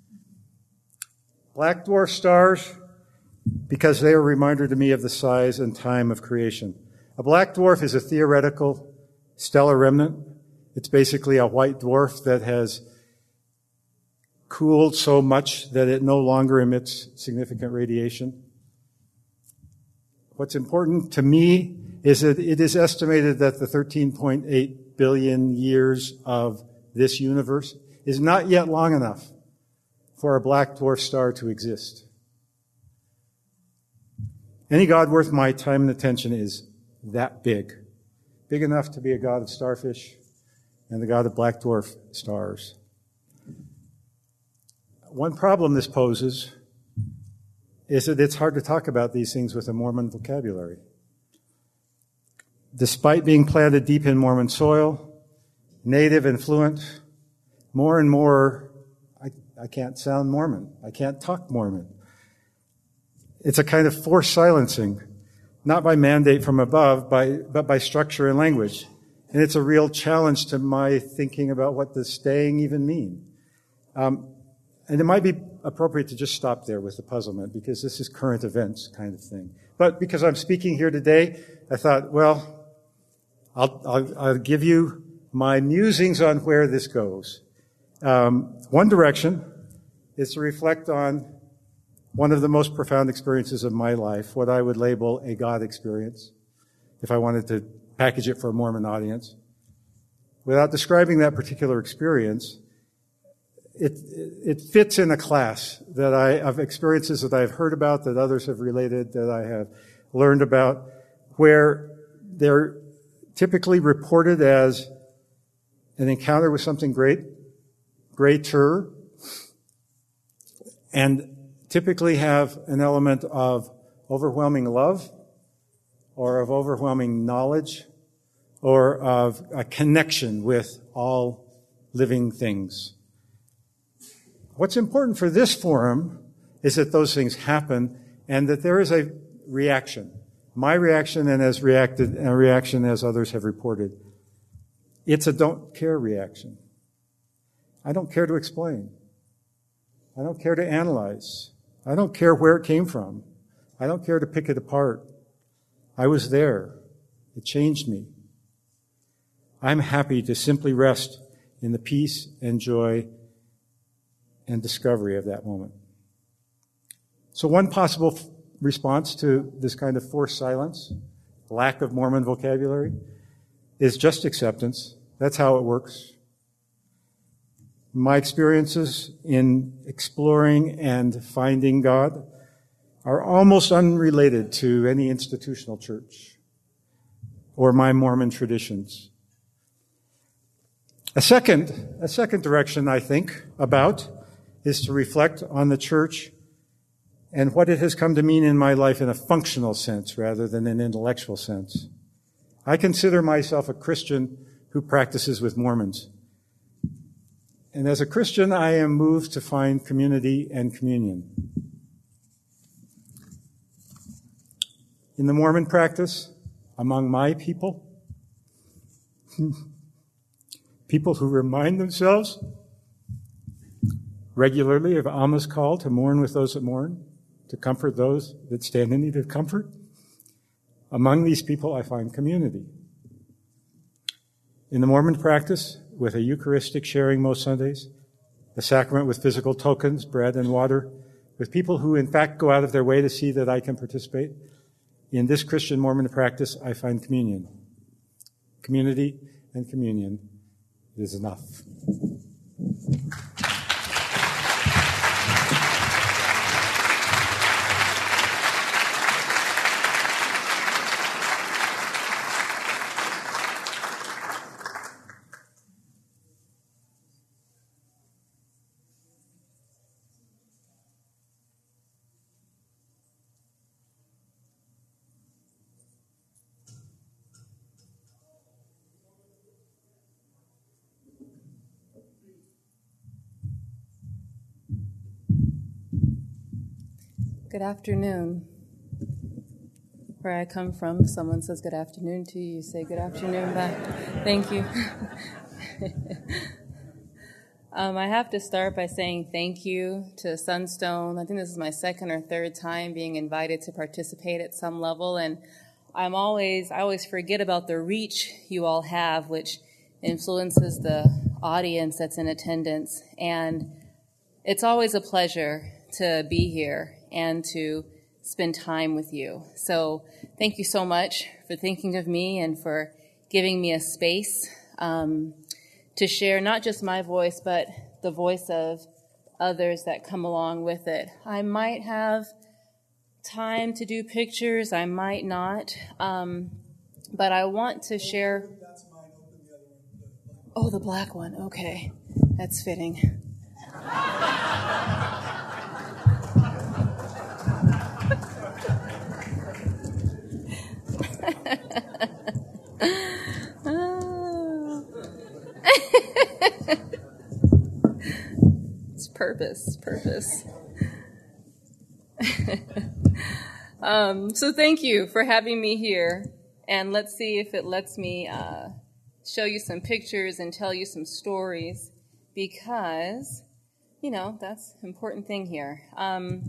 Black dwarf stars, because they are a reminder to me of the size and time of creation. A black dwarf is a theoretical stellar remnant. It's basically a white dwarf that has cooled so much that it no longer emits significant radiation. What's important to me is that it is estimated that the thirteen point eight billion years of this universe is not yet long enough for a black dwarf star to exist. Any God worth my time and attention is that big. Big enough to be a God of starfish and the God of black dwarf stars. One problem this poses is that it's hard to talk about these things with a Mormon vocabulary. Despite being planted deep in Mormon soil, native and fluent, more and more, I, I can't sound Mormon. I can't talk Mormon. It's a kind of forced silencing, not by mandate from above, by, but by structure and language. And it's a real challenge to my thinking about what does staying even mean. Um, and it might be appropriate to just stop there with the puzzlement, because this is current events kind of thing. But because I'm speaking here today, I thought, well, I'll, I'll, I'll give you my musings on where this goes. Um, one direction is to reflect on one of the most profound experiences of my life, what I would label a God experience, if I wanted to package it for a Mormon audience. Without describing that particular experience, it, it fits in a class that I, of experiences that I've heard about, that others have related, that I have learned about, where they're typically reported as an encounter with something great, greater, and typically have an element of overwhelming love, or of overwhelming knowledge, or of a connection with all living things. What's important for this forum is that those things happen and that there is a reaction. My reaction, and as reacted, a reaction as others have reported. It's a don't care reaction. I don't care to explain. I don't care to analyze. I don't care where it came from. I don't care to pick it apart. I was there. It changed me. I'm happy to simply rest in the peace and joy and discovery of that moment. So one possible f- response to this kind of forced silence, lack of Mormon vocabulary, is just acceptance. That's how it works. My experiences in exploring and finding God are almost unrelated to any institutional church or my Mormon traditions. A second, a second direction I think about is to reflect on the church and what it has come to mean in my life in a functional sense rather than an intellectual sense. I consider myself a Christian who practices with Mormons. And as a Christian, I am moved to find community and communion. In the Mormon practice, among my people, people who remind themselves regularly of Alma's call to mourn with those that mourn, to comfort those that stand in need of comfort. Among these people, I find community. In the Mormon practice, with a Eucharistic sharing most Sundays, a sacrament with physical tokens, bread and water, with people who in fact go out of their way to see that I can participate, in this Christian Mormon practice, I find communion. Community and communion is enough.
Good afternoon. Where I come from, someone says good afternoon to you, you say good afternoon back. Thank you. um, I have to start by saying thank you to Sunstone. I think this is my second or third time being invited to participate at some level, and I'm always, I always forget about the reach you all have, which influences the audience that's in attendance. And it's always a pleasure to be here and to spend time with you. So thank you so much for thinking of me and for giving me a space um, to share not just my voice, but the voice of others that come along with it. I might have time to do pictures, I might not, um, but I want to share. Oh, the black one, okay, that's fitting. It's purpose, purpose. um, so thank you for having me here, and let's see if it lets me uh, show you some pictures and tell you some stories, because you know, that's an important thing here. Um,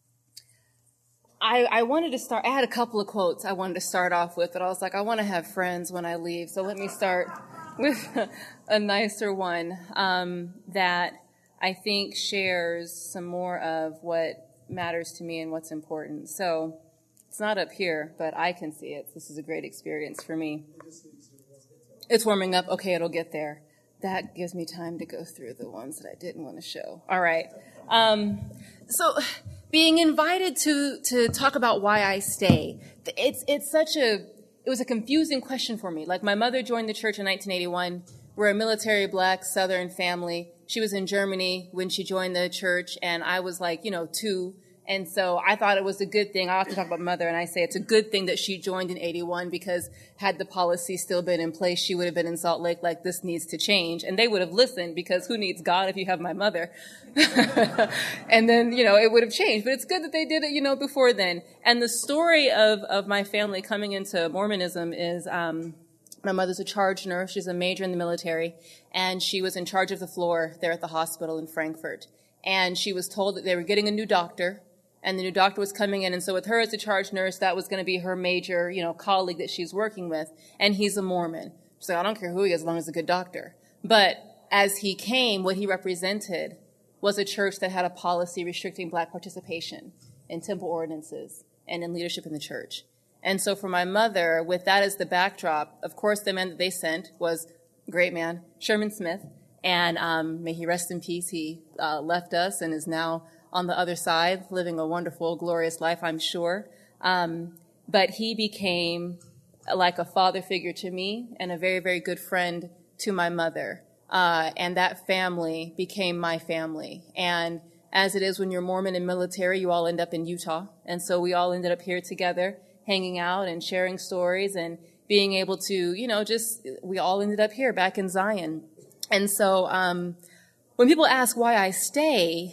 I, I wanted to start, I had a couple of quotes I wanted to start off with, but I was like, I want to have friends when I leave, so let me start with a nicer one um, that I think shares some more of what matters to me and what's important. So it's not up here, but I can see it. This is a great experience for me. It's warming up. Okay, it'll get there. That gives me time to go through the ones that I didn't want to show. All right. Um, so being invited to to talk about why I stay, it's it's such a, it was a confusing question for me. Like, my mother joined the church in nineteen eighty-one. We're a military black Southern family. She was in Germany when she joined the church, and I was like, you know, two. And so I thought it was a good thing. I often talk about mother, and I say it's a good thing that she joined in eighty-one, because had the policy still been in place, she would have been in Salt Lake like, this needs to change. And they would have listened, because who needs God if you have my mother? And then, you know, it would have changed. But it's good that they did it, you know, before then. And the story of, of my family coming into Mormonism is, um, my mother's a charge nurse. She's a major in the military. And she was in charge of the floor there at the hospital in Frankfurt. And she was told that they were getting a new doctor. And the new doctor was coming in, and so with her as a charge nurse, that was going to be her major, you know, colleague that she's working with, and he's a Mormon. She's like, I don't care who he is, as long as he's a good doctor. But as he came, what he represented was a church that had a policy restricting black participation in temple ordinances and in leadership in the church. And so for my mother, with that as the backdrop, of course, the man that they sent was a great man, Sherman Smith, and um, may he rest in peace. He uh, left us and is now on the other side, living a wonderful, glorious life, I'm sure. Um, but he became like a father figure to me and a very, very good friend to my mother. Uh, and that family became my family. And as it is when you're Mormon and military, you all end up in Utah. And so we all ended up here together, hanging out and sharing stories and being able to, you know, just, we all ended up here back in Zion. And so um, when people ask why I stay,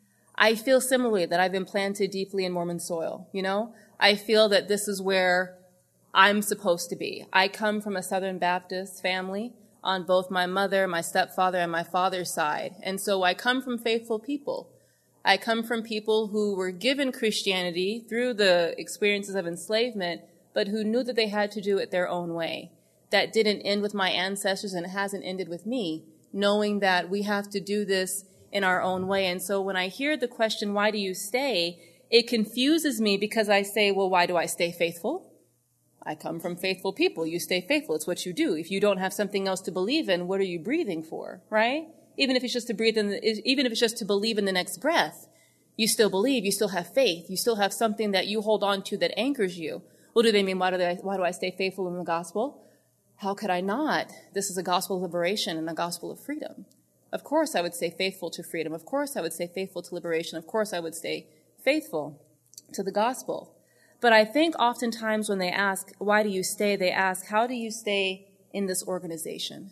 I feel similarly that I've been planted deeply in Mormon soil, you know? I feel that this is where I'm supposed to be. I come from a Southern Baptist family on both my mother, my stepfather, and my father's side. And so I come from faithful people. I come from people who were given Christianity through the experiences of enslavement, but who knew that they had to do it their own way. That didn't end with my ancestors, and it hasn't ended with me, knowing that we have to do this in our own way. And so when I hear the question, why do you stay? It confuses me, because I say, well, why do I stay faithful? I come from faithful people. You stay faithful. It's what you do. If you don't have something else to believe in, what are you breathing for, right? Even if it's just to breathe in, the, even if it's just to believe in the next breath, you still believe. You still have faith. You still have something that you hold on to that anchors you. What do they mean? Why do they, why do I stay faithful in the gospel? How could I not? This is a gospel of liberation and a gospel of freedom. Of course I would stay faithful to freedom. Of course I would stay faithful to liberation. Of course I would stay faithful to the gospel. But I think oftentimes when they ask, why do you stay, they ask, how do you stay in this organization?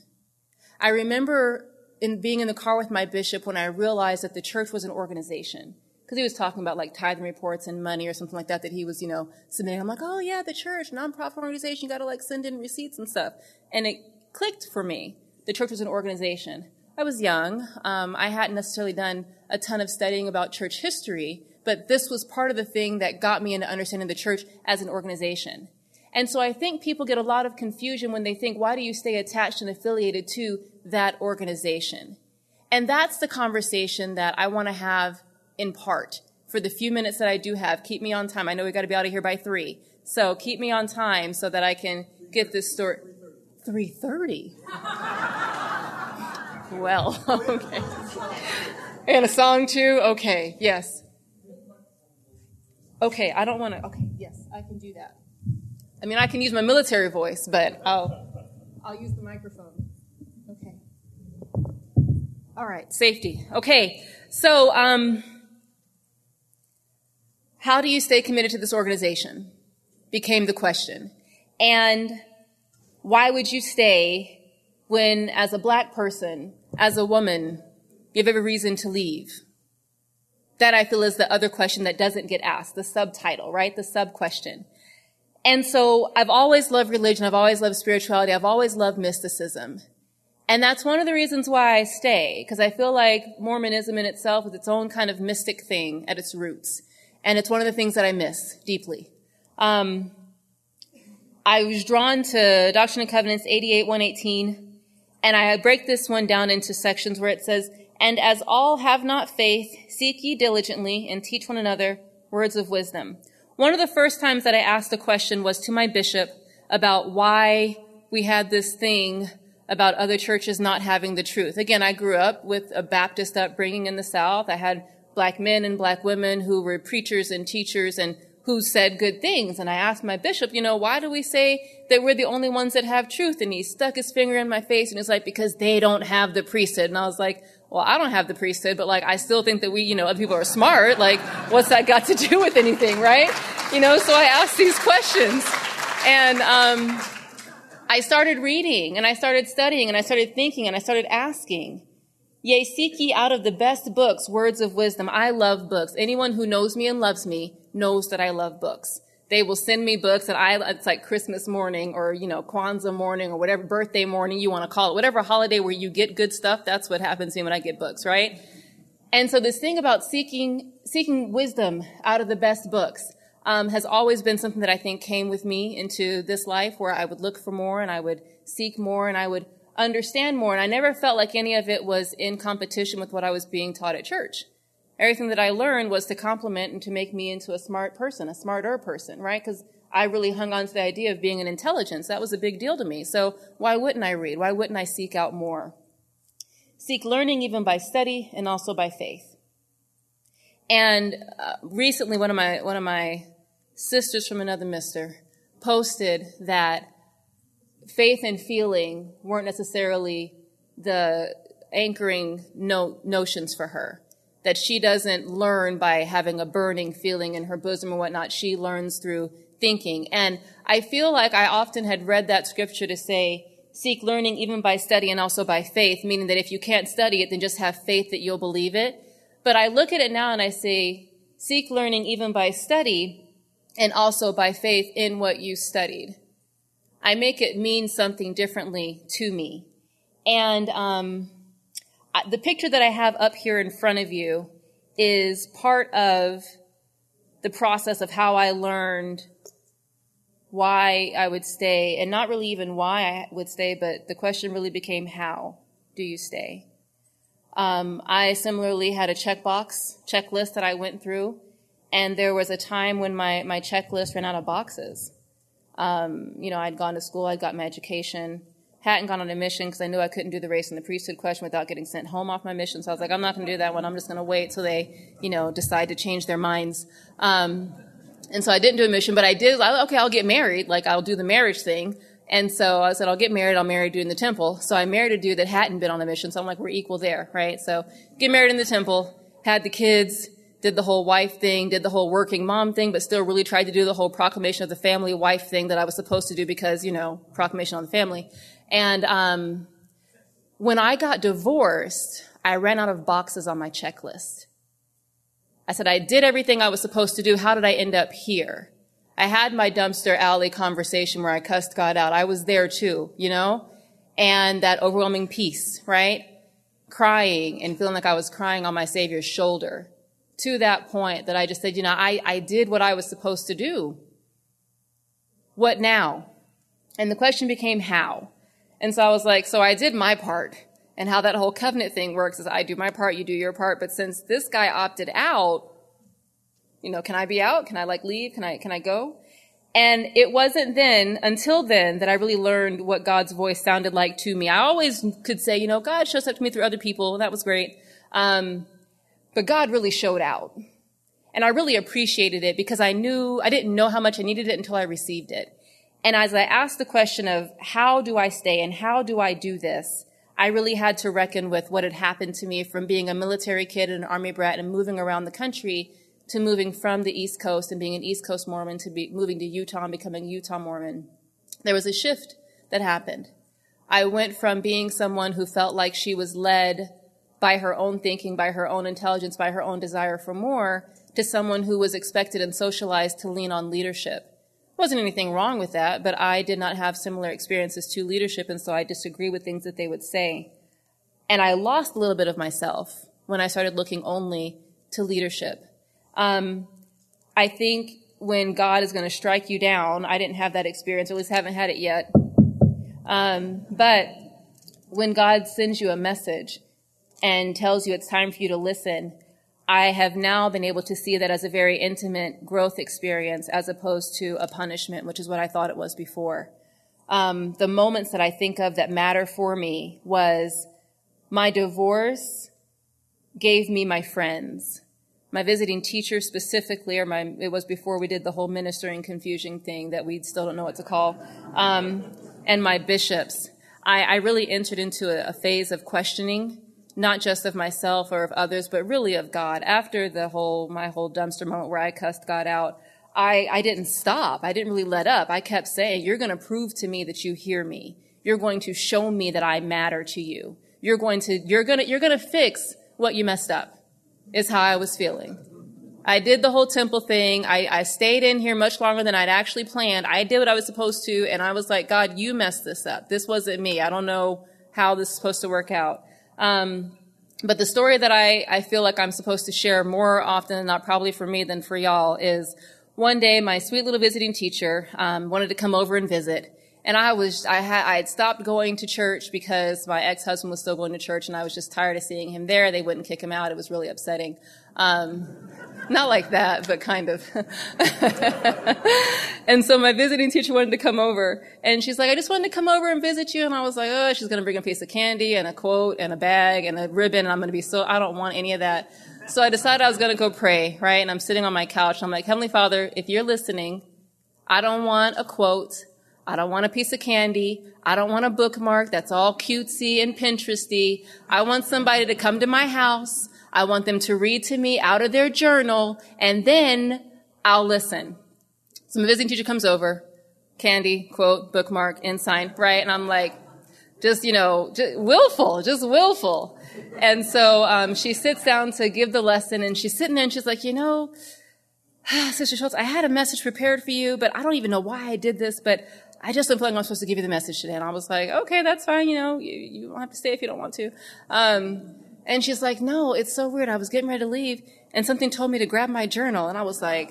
I remember in being in the car with my bishop when I realized that the church was an organization. Because he was talking about like tithing reports and money or something like that that he was, you know, submitting. I'm like, oh yeah, the church, nonprofit organization, you got to like send in receipts and stuff. And it clicked for me. The church was an organization. I was young. Um, I hadn't necessarily done a ton of studying about church history, but this was part of the thing that got me into understanding the church as an organization. And so I think people get a lot of confusion when they think, why do you stay attached and affiliated to that organization? And that's the conversation that I want to have in part for the few minutes that I do have. Keep me on time. I know we got to be out of here by three. So keep me on time so that I can get this story. three thirty Well, okay. And a song too? Okay, yes. Okay, I don't want to, okay, yes, I can do that. I mean, I can use my military voice, but I'll, I'll use the microphone. Okay. All right, safety. Okay, so um, how do you stay committed to this organization? Became the question. And why would you stay when, as a black person, as a woman, you have every reason to leave? That, I feel, is the other question that doesn't get asked, the subtitle, right? The sub-question. And so I've always loved religion. I've always loved spirituality. I've always loved mysticism. And that's one of the reasons why I stay, because I feel like Mormonism in itself is its own kind of mystic thing at its roots. And it's one of the things that I miss deeply. Um, I was drawn to Doctrine and Covenants eighty-eight one eighteen, and I break this one down into sections where it says, "And as all have not faith, seek ye diligently and teach one another words of wisdom." One of the first times that I asked a question was to my bishop about why we had this thing about other churches not having the truth. Again, I grew up with a Baptist upbringing in the South. I had black men and black women who were preachers and teachers and who said good things. And I asked my bishop, you know, why do we say that we're the only ones that have truth? And he stuck his finger in my face and he's like, because they don't have the priesthood. And I was like, well, I don't have the priesthood, but like, I still think that we, you know, other people are smart. Like, what's that got to do with anything, right? You know, so I asked these questions. And um, I started reading and I started studying and I started thinking and I started asking. Yea, seek ye out of the best books words of wisdom. I love books. Anyone who knows me and loves me knows that I love books. They will send me books and I, it's like Christmas morning or, you know, Kwanzaa morning or whatever birthday morning you want to call it, whatever holiday where you get good stuff. That's what happens to me when I get books, right? And so this thing about seeking, seeking wisdom out of the best books, um, has always been something that I think came with me into this life where I would look for more and I would seek more and I would understand more. And I never felt like any of it was in competition with what I was being taught at church. Everything that I learned was to complement and to make me into a smart person, a smarter person, right? Because I really hung on to the idea of being an intelligence. That was a big deal to me. So why wouldn't I read? Why wouldn't I seek out more? Seek learning even by study and also by faith. And uh, recently, one of my one of my sisters from another mister posted that faith and feeling weren't necessarily the anchoring no, notions for her. That she doesn't learn by having a burning feeling in her bosom or whatnot. She learns through thinking. And I feel like I often had read that scripture to say, seek learning even by study and also by faith, meaning that if you can't study it, then just have faith that you'll believe it. But I look at it now and I say, seek learning even by study and also by faith in what you studied. I make it mean something differently to me. And um, the picture that I have up here in front of you is part of the process of how I learned why I would stay, and not really even why I would stay, but the question really became, how do you stay? Um, I similarly had a checkbox, checklist that I went through, and there was a time when my, my checklist ran out of boxes. Um, you know, I'd gone to school, I'd got my education, hadn't gone on a mission because I knew I couldn't do the race and the priesthood question without getting sent home off my mission. So I was like, I'm not going to do that one. I'm just going to wait till they, you know, decide to change their minds. Um, and so I didn't do a mission, but I did, okay, I'll get married. Like, I'll do the marriage thing. And so I said, I'll get married. I'll marry a dude in the temple. So I married a dude that hadn't been on a mission. So I'm like, we're equal there, right? So get married in the temple, had the kids, did the whole wife thing, did the whole working mom thing, but still really tried to do the whole proclamation of the family wife thing that I was supposed to do because, you know, proclamation on the family. And um, when I got divorced, I ran out of boxes on my checklist. I said, I did everything I was supposed to do. How did I end up here? I had my dumpster alley conversation where I cussed God out. I was there too, you know? And that overwhelming peace, right? Crying and feeling like I was crying on my Savior's shoulder. To that point that I just said, you know, I, I did what I was supposed to do. What now? And the question became how. And so I was like, so I did my part. And how that whole covenant thing works is I do my part, you do your part. But since this guy opted out, you know, can I be out? Can I like leave? Can I, can I go? And it wasn't then, until then, that I really learned what God's voice sounded like to me. I always could say, you know, God shows up to me through other people. That was great. Um, but God really showed out. And I really appreciated it because I knew, I didn't know how much I needed it until I received it. And as I asked the question of how do I stay and how do I do this, I really had to reckon with what had happened to me from being a military kid and an army brat and moving around the country to moving from the East Coast and being an East Coast Mormon to be moving to Utah and becoming a Utah Mormon. There was a shift that happened. I went from being someone who felt like she was led by her own thinking, by her own intelligence, by her own desire for more, to someone who was expected and socialized to lean on leadership. wasn't anything wrong with that, but I did not have similar experiences to leadership, and so I disagree with things that they would say. And I lost a little bit of myself when I started looking only to leadership. Um, I think when God is going to strike you down, I didn't have that experience, or at least haven't had it yet. Um, but when God sends you a message and tells you it's time for you to listen, I have now been able to see that as a very intimate growth experience as opposed to a punishment, which is what I thought it was before. Um, the moments that I think of that matter for me was my divorce gave me my friends. My visiting teacher specifically, or my, it was before we did the whole ministering confusion thing that we still don't know what to call, um, and my bishops. I, I really entered into a, a phase of questioning, not just of myself or of others, but really of God. After the whole, my whole dumpster moment where I cussed God out, I, I didn't stop. I didn't really let up. I kept saying, you're going to prove to me that you hear me. You're going to show me that I matter to you. You're going to, you're going to, you're going to fix what you messed up, is how I was feeling. I did the whole temple thing. I, I stayed in here much longer than I'd actually planned. I did what I was supposed to, and I was like, God, you messed this up. This wasn't me. I don't know how this is supposed to work out. Um, but the story that I, I feel like I'm supposed to share more often than not, probably for me than for y'all, is one day my sweet little visiting teacher um, wanted to come over and visit. And I was, I had, I had stopped going to church because my ex-husband was still going to church, and I was just tired of seeing him there. They wouldn't kick him out. It was really upsetting. Um, not like that, but kind of. And so my visiting teacher wanted to come over, and she's like, I just wanted to come over and visit you. And I was like, oh, she's going to bring a piece of candy and a quote and a bag and a ribbon, and I'm going to be so, I don't want any of that. So I decided I was going to go pray, right? And I'm sitting on my couch, and I'm like, Heavenly Father, if you're listening, I don't want a quote. I don't want a piece of candy. I don't want a bookmark that's all cutesy and Pinteresty. I want somebody to come to my house. I want them to read to me out of their journal, and then I'll listen. So my visiting teacher comes over, candy, quote, bookmark, ensign, right? And I'm like, just, you know, just willful, just willful. And so um, she sits down to give the lesson, and she's sitting there, and she's like, you know, Sister Schultz, I had a message prepared for you, but I don't even know why I did this, but I just don't feel like I'm supposed to give you the message today. And I was like, okay, that's fine. You know, you, you don't have to stay if you don't want to. Um, and she's like, no, it's so weird. I was getting ready to leave, and something told me to grab my journal. And I was like,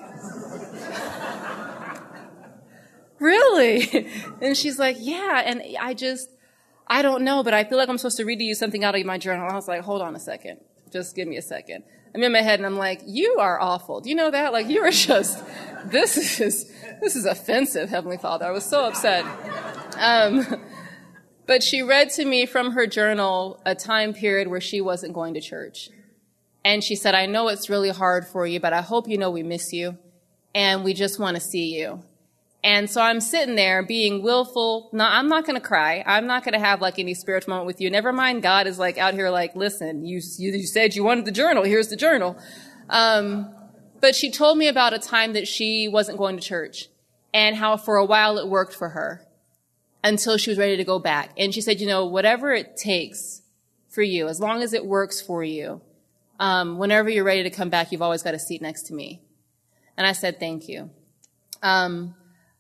really? And she's like, yeah. And I just, I don't know, but I feel like I'm supposed to read to you something out of my journal. And I was like, hold on a second. Just give me a second. I'm in my head, and I'm like, you are awful. Do you know that? Like, you are just, this is, this is offensive, Heavenly Father. I was so upset. Um, but she read to me from her journal a time period where she wasn't going to church. And she said, I know it's really hard for you, but I hope you know we miss you, and we just want to see you. And so I'm sitting there being willful. No, I'm not going to cry. I'm not going to have like any spiritual moment with you. Never mind, God is like out here like, listen, you, you, you said you wanted the journal. Here's the journal. Um, but she told me about a time that she wasn't going to church, and how for a while it worked for her until she was ready to go back. And she said, you know, whatever it takes for you, as long as it works for you, um, whenever you're ready to come back, you've always got a seat next to me. And I said, thank you. Um,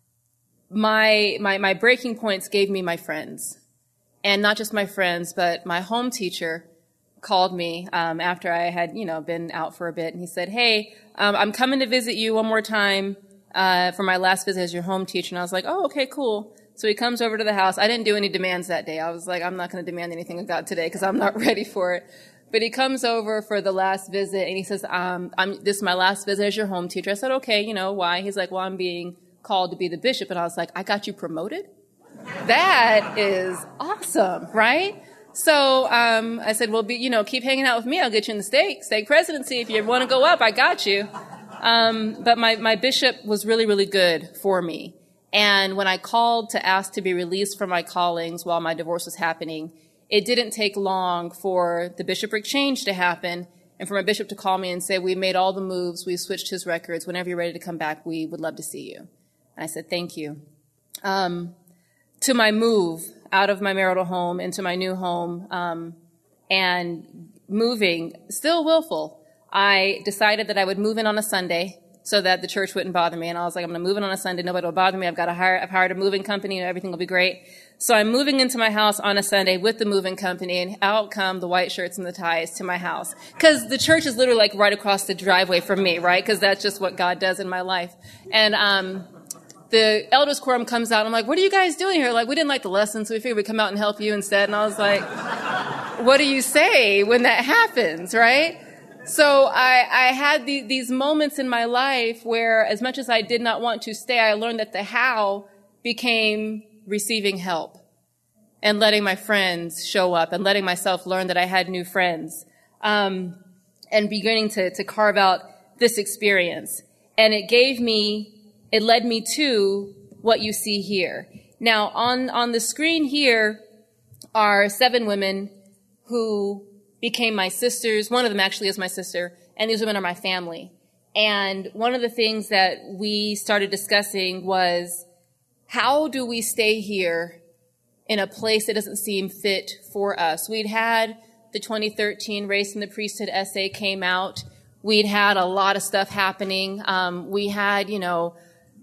My, my, my breaking points gave me my friends, and not just my friends, but my home teacher called me, um, after I had, you know, been out for a bit, and he said, hey, um, I'm coming to visit you one more time, uh, for my last visit as your home teacher. And I was like, oh, okay, cool. So he comes over to the house. I didn't do any demands that day. I was like, I'm not going to demand anything of God today because I'm not ready for it. But he comes over for the last visit, and he says, um, I'm, this is my last visit as your home teacher. I said, okay, you know, why? He's like, well, I'm being called to be the bishop. And I was like, I got you promoted? That is awesome, right? So um, I said, well, be, you know, keep hanging out with me. I'll get you in the stake, stake presidency. If you want to go up, I got you. Um, but my, my bishop was really, really good for me. And when I called to ask to be released from my callings while my divorce was happening, it didn't take long for the bishopric change to happen and for my bishop to call me and say, we made all the moves, we switched his records. Whenever you're ready to come back, we would love to see you. And I said, thank you. Um, to my move out of my marital home into my new home, um, and moving, still willful, I decided that I would move in on a Sunday so that the church wouldn't bother me. And I was like, I'm going to move in on a Sunday. Nobody will bother me. I've got to hire, I've hired a moving company and everything will be great. So I'm moving into my house on a Sunday with the moving company, and out come the white shirts and the ties to my house. Because the church is literally like right across the driveway from me, right? Because that's just what God does in my life. And um the elders quorum comes out. I'm like, what are you guys doing here? Like, we didn't like the lesson, so we figured we'd come out and help you instead. And I was like, what do you say when that happens, right? So I, I had the, these moments in my life where, as much as I did not want to stay, I learned that the how became receiving help and letting my friends show up and letting myself learn that I had new friends, um, and beginning to, to carve out this experience. And it gave me, it led me to what you see here. Now, on, on the screen here are seven women who became my sisters. One of them actually is my sister, and these women are my family. And one of the things that we started discussing was, how do we stay here in a place that doesn't seem fit for us? We'd had the twenty thirteen Race in the Priesthood essay came out. We'd had a lot of stuff happening. Um, we had, you know,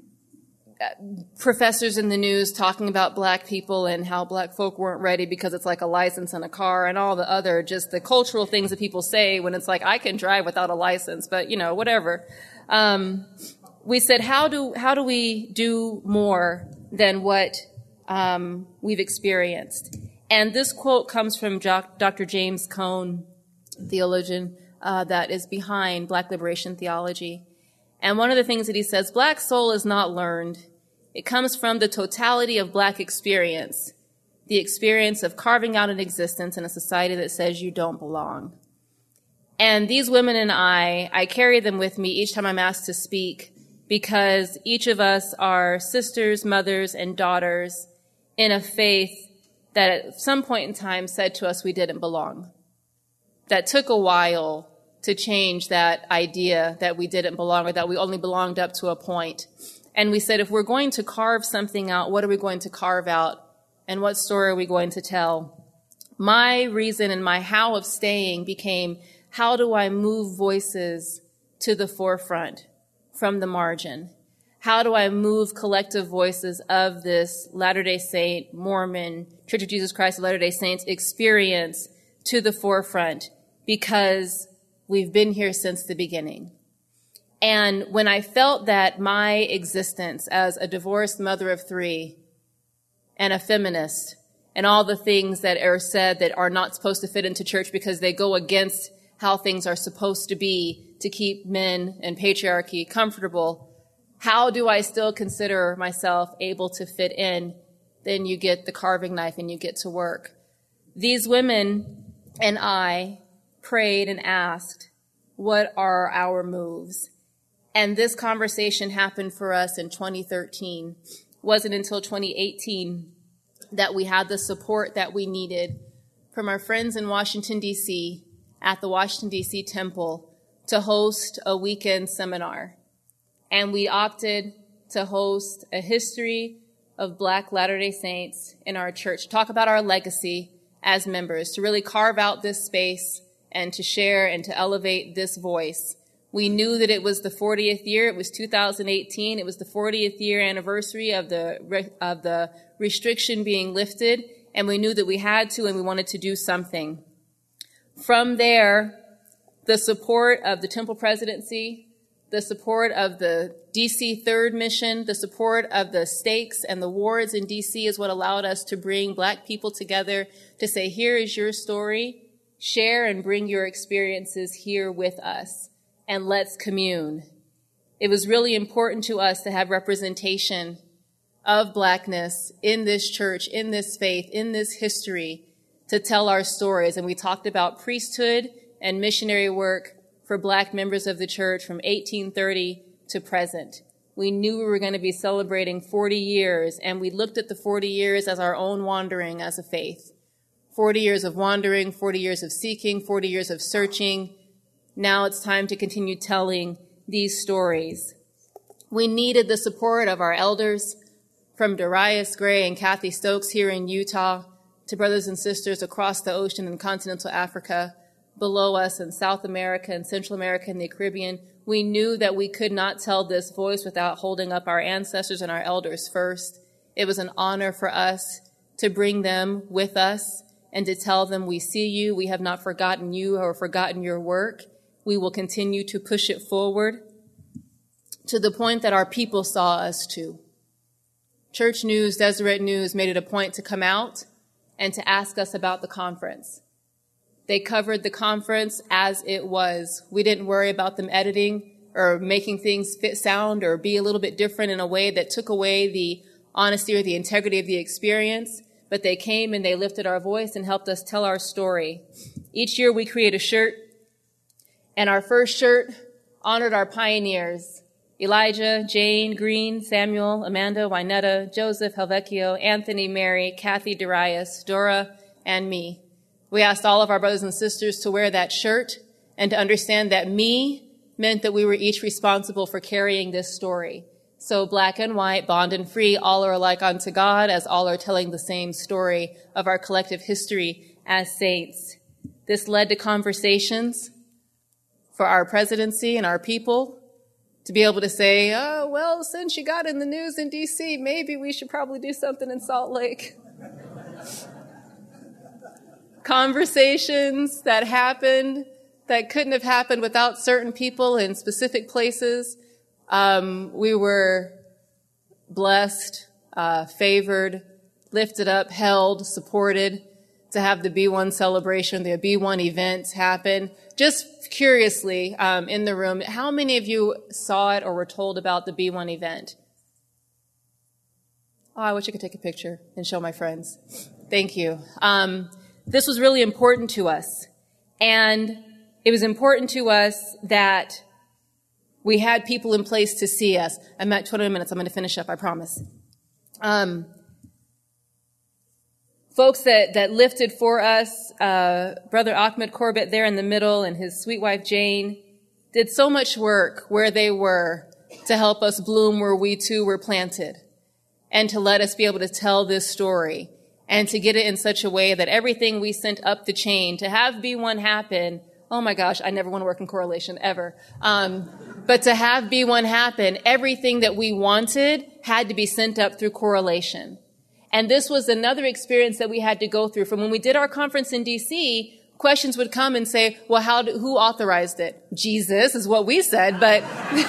professors in the news talking about black people and how black folk weren't ready because it's like a license in a car, and all the other just the cultural things that people say when it's like, I can drive without a license, but, you know, whatever. Um, we said, how do, how do we do more than what um, we've experienced? And this quote comes from Doctor James Cone, theologian uh, that is behind Black liberation theology. And one of the things that he says, black soul is not learned. It comes from the totality of black experience, the experience of carving out an existence in a society that says you don't belong. And these women and I, I carry them with me each time I'm asked to speak, because each of us are sisters, mothers, and daughters in a faith that at some point in time said to us we didn't belong. That took a while to change that idea that we didn't belong, or that we only belonged up to a point. And we said, if we're going to carve something out, what are we going to carve out? And what story are we going to tell? My reason and my how of staying became, how do I move voices to the forefront from the margin? How do I move collective voices of this Latter-day Saint, Mormon, Church of Jesus Christ of Latter-day Saints experience to the forefront? Because we've been here since the beginning. And when I felt that my existence as a divorced mother of three and a feminist and all the things that are said that are not supposed to fit into church because they go against how things are supposed to be to keep men and patriarchy comfortable, how do I still consider myself able to fit in? Then you get the carving knife and you get to work. These women and I prayed and asked, what are our moves? And this conversation happened for us in twenty thirteen. It wasn't until twenty eighteen that we had the support that we needed from our friends in Washington, D C, at the Washington, D C Temple, to host a weekend seminar. And we opted to host a history of Black Latter-day Saints in our church, talk about our legacy as members, to really carve out this space and to share and to elevate this voice. We knew that it was the fortieth year. It was two thousand eighteen. It was the fortieth year anniversary of the of the restriction being lifted, and we knew that we had to and we wanted to do something. From there, the support of the Temple Presidency, the support of the D C Third Mission, the support of the stakes and the wards in D C is what allowed us to bring Black people together to say, here is your story, share and bring your experiences here with us, and let's commune. It was really important to us to have representation of Blackness in this church, in this faith, in this history, to tell our stories. And we talked about priesthood and missionary work for Black members of the church from eighteen thirty to present. We knew we were going to be celebrating forty years, and we looked at the forty years as our own wandering as a faith. forty years of wandering, forty years of seeking, forty years of searching. Now it's time to continue telling these stories. We needed the support of our elders, from Darius Gray and Kathy Stokes here in Utah, to brothers and sisters across the ocean in continental Africa, below us in South America and Central America and the Caribbean, we knew that we could not tell this voice without holding up our ancestors and our elders first. It was an honor for us to bring them with us and to tell them, we see you, we have not forgotten you or forgotten your work. We will continue to push it forward to the point that our people saw us too. Church News, Deseret News made it a point to come out and to ask us about the conference. They covered the conference as it was. We didn't worry about them editing or making things fit sound or be a little bit different in a way that took away the honesty or the integrity of the experience. But they came and they lifted our voice and helped us tell our story. Each year we create a shirt, and our first shirt honored our pioneers: Elijah, Jane, Green, Samuel, Amanda, Wynetta, Joseph, Helvecchio, Anthony, Mary, Kathy, Darius, Dora, and me. We asked all of our brothers and sisters to wear that shirt and to understand that me meant that we were each responsible for carrying this story. So black and white, bond and free, all are alike unto God, as all are telling the same story of our collective history as saints. This led to conversations for our presidency and our people to be able to say, oh, well, since you got in the news in D C, maybe we should probably do something in Salt Lake. Conversations that happened that couldn't have happened without certain people in specific places. Um, we were blessed, uh, favored, lifted up, held, supported to have the B one celebration, the B one events happen. Just curiously, um, in the room, how many of you saw it or were told about the B one event? Oh, I wish I could take a picture and show my friends. Thank you. Um, this was really important to us. And it was important to us that we had people in place to see us. I'm at twenty minutes. I'm going to finish up, I promise. Um, folks that, that lifted for us, uh, Brother Ahmed Corbett there in the middle and his sweet wife Jane, did so much work where they were to help us bloom where we too were planted and to let us be able to tell this story and to get it in such a way that everything we sent up the chain to have B one happen. Oh my gosh, I never want to work in correlation ever. Um, but to have B one happen, everything that we wanted had to be sent up through correlation. And this was another experience that we had to go through. From when we did our conference in D C, questions would come and say, well, how do, who authorized it? Jesus is what we said, but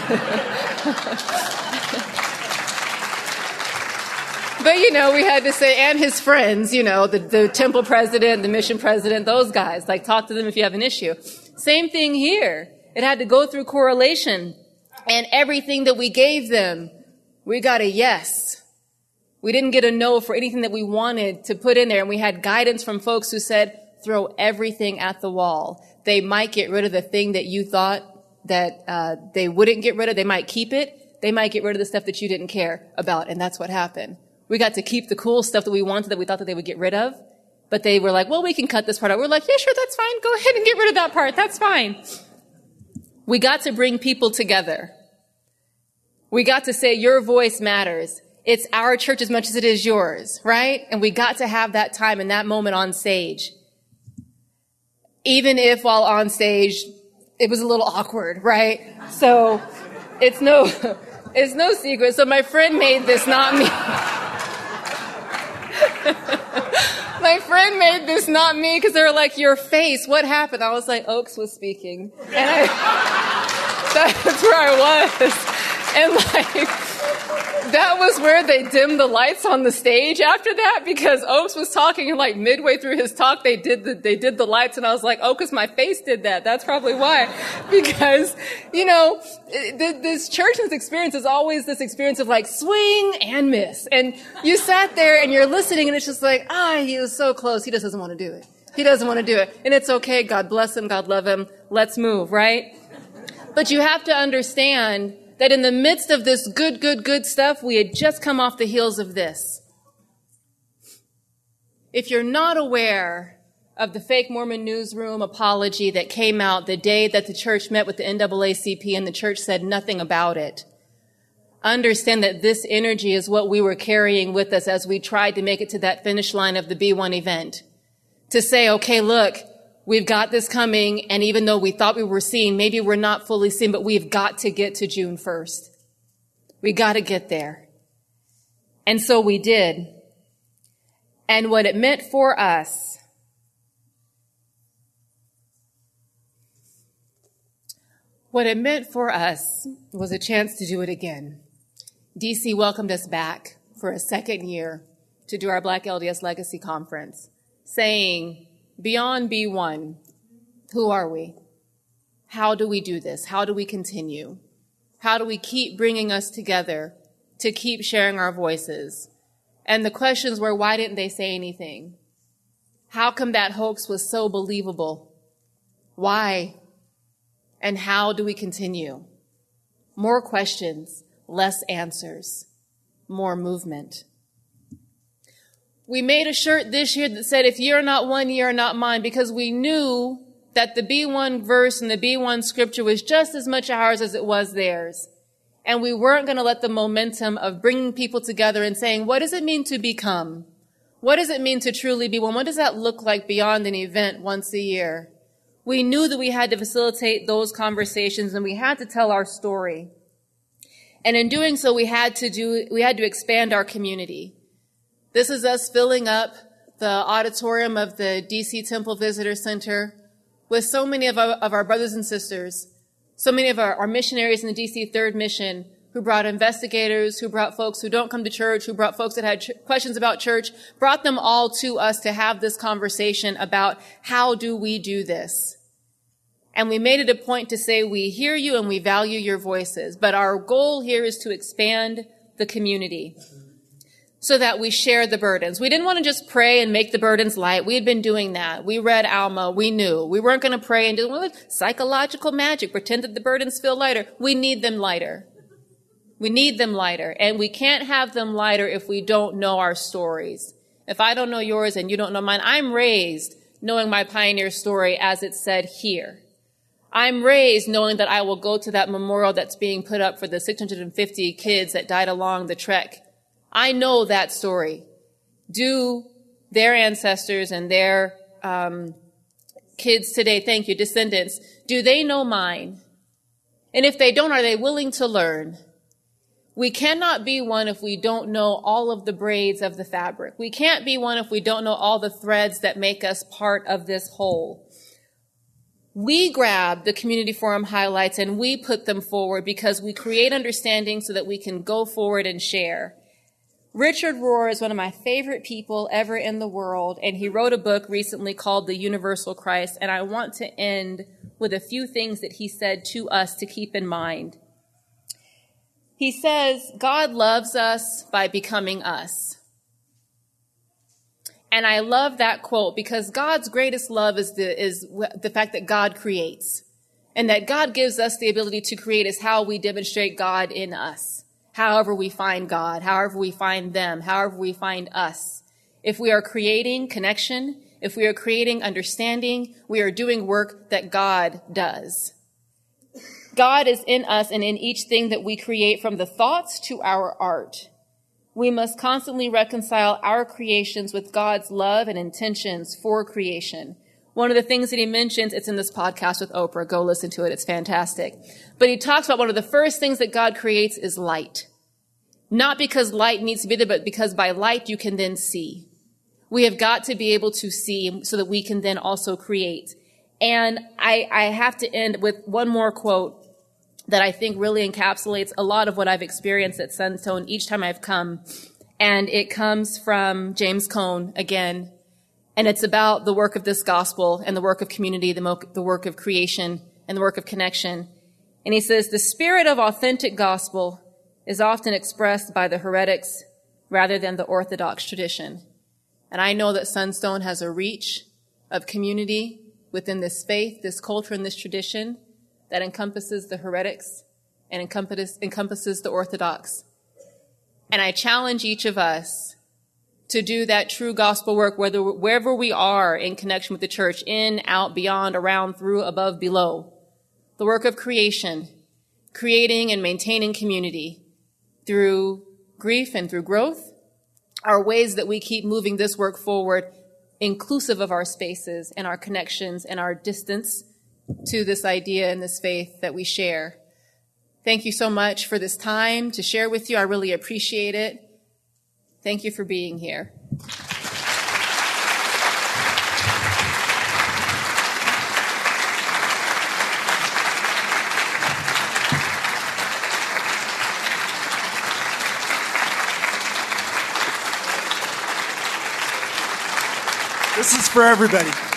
But, you know, we had to say, and his friends, you know, the, the temple president, the mission president, those guys, like, talk to them if you have an issue. Same thing here. It had to go through correlation. And everything that we gave them, we got a yes. We didn't get a no for anything that we wanted to put in there. And we had guidance from folks who said, throw everything at the wall. They might get rid of the thing that you thought that uh, they wouldn't get rid of. They might keep it. They might get rid of the stuff that you didn't care about. And that's what happened. We got to keep the cool stuff that we wanted that we thought that they would get rid of. But they were like, well, we can cut this part out. We're like, yeah, sure, that's fine. Go ahead and get rid of that part. That's fine. We got to bring people together. We got to say, your voice matters. It's our church as much as it is yours, right? And we got to have that time and that moment on stage. Even if while on stage, it was a little awkward, right? So it's no, it's no secret. So my friend made this, not me. My friend made this, not me, because they were like, your face, what happened? I was like, Oaks was speaking. And I, that's where I was. And like, that was where they dimmed the lights on the stage after that, because Oaks was talking and like midway through his talk, they did the, they did the lights and I was like, oh, cause my face did that. That's probably why. Because, you know, this church and this experience is always this experience of like swing and miss. And you sat there and you're listening and it's just like, ah, he was so close. He just doesn't want to do it. He doesn't want to do it. And it's okay. God bless him. God love him. Let's move, right? But you have to understand that in the midst of this good, good, good stuff, we had just come off the heels of this. If you're not aware of the fake Mormon newsroom apology that came out the day that the church met with the N double A C P and the church said nothing about it, understand that this energy is what we were carrying with us as we tried to make it to that finish line of the B one event. To say, okay, look, we've got this coming, and even though we thought we were seeing, maybe we're not fully seeing, but we've got to get to June first. We got to get there. And so we did. And what it meant for us, what it meant for us was a chance to do it again. D C welcomed us back for a second year to do our Black L D S Legacy Conference, saying, beyond B one, who are we? How do we do this? How do we continue? How do we keep bringing us together to keep sharing our voices? And the questions were, why didn't they say anything? How come that hoax was so believable? Why? And how do we continue? More questions, less answers, more movement. We made a shirt this year that said, if you're not one, you're not mine, because we knew that the B one verse and the B one scripture was just as much ours as it was theirs. And we weren't going to let the momentum of bringing people together and saying, what does it mean to become? What does it mean to truly be one? What does that look like beyond an event once a year? We knew that we had to facilitate those conversations, and we had to tell our story. And in doing so, we had to do, we had to expand our community. This is us filling up the auditorium of the D C Temple Visitor Center with so many of our, of our brothers and sisters, so many of our, our missionaries in the D C Third Mission who brought investigators, who brought folks who don't come to church, who brought folks that had ch- questions about church, brought them all to us to have this conversation about how do we do this. And we made it a point to say we hear you and we value your voices, but our goal here is to expand the community so that we share the burdens. We didn't want to just pray and make the burdens light. We had been doing that. We read Alma. We knew. We weren't going to pray and do well, psychological magic, pretend that the burdens feel lighter. We need them lighter. We need them lighter. And we can't have them lighter if we don't know our stories. If I don't know yours and you don't know mine, I'm raised knowing my pioneer story as it's said here. I'm raised knowing that I will go to that memorial that's being put up for the six hundred fifty kids that died along the trek. I know that story. Do their ancestors and their um, kids today, thank you, descendants, do they know mine? And if they don't, are they willing to learn? We cannot be one if we don't know all of the braids of the fabric. We can't be one if we don't know all the threads that make us part of this whole. We grab the community forum highlights and we put them forward because we create understanding so that we can go forward and share. Richard Rohr is one of my favorite people ever in the world, and he wrote a book recently called The Universal Christ, and I want to end with a few things that he said to us to keep in mind. He says, God loves us by becoming us. And I love that quote because God's greatest love is the, is the fact that God creates. And that God gives us the ability to create is how we demonstrate God in us. However we find God, however we find them, however we find us. If we are creating connection, if we are creating understanding, we are doing work that God does. God is in us and in each thing that we create, from the thoughts to our art. We must constantly reconcile our creations with God's love and intentions for creation. One of the things that he mentions, it's in this podcast with Oprah. Go listen to it. It's fantastic. But he talks about one of the first things that God creates is light. Not because light needs to be there, but because by light you can then see. We have got to be able to see so that we can then also create. And I, I have to end with one more quote that I think really encapsulates a lot of what I've experienced at Sunstone each time I've come. And it comes from James Cone again. And it's about the work of this gospel and the work of community, the, mo- the work of creation and the work of connection. And he says, the spirit of authentic gospel is often expressed by the heretics rather than the orthodox tradition. And I know that Sunstone has a reach of community within this faith, this culture, and this tradition that encompasses the heretics and encompass, encompasses the orthodox. And I challenge each of us to do that true gospel work, whether wherever we are in connection with the church, in, out, beyond, around, through, above, below. The work of creation, creating and maintaining community through grief and through growth are ways that we keep moving this work forward inclusive of our spaces and our connections and our distance to this idea and this faith that we share. Thank you so much for this time to share with you. I really appreciate it. Thank you for being here.
This is for everybody.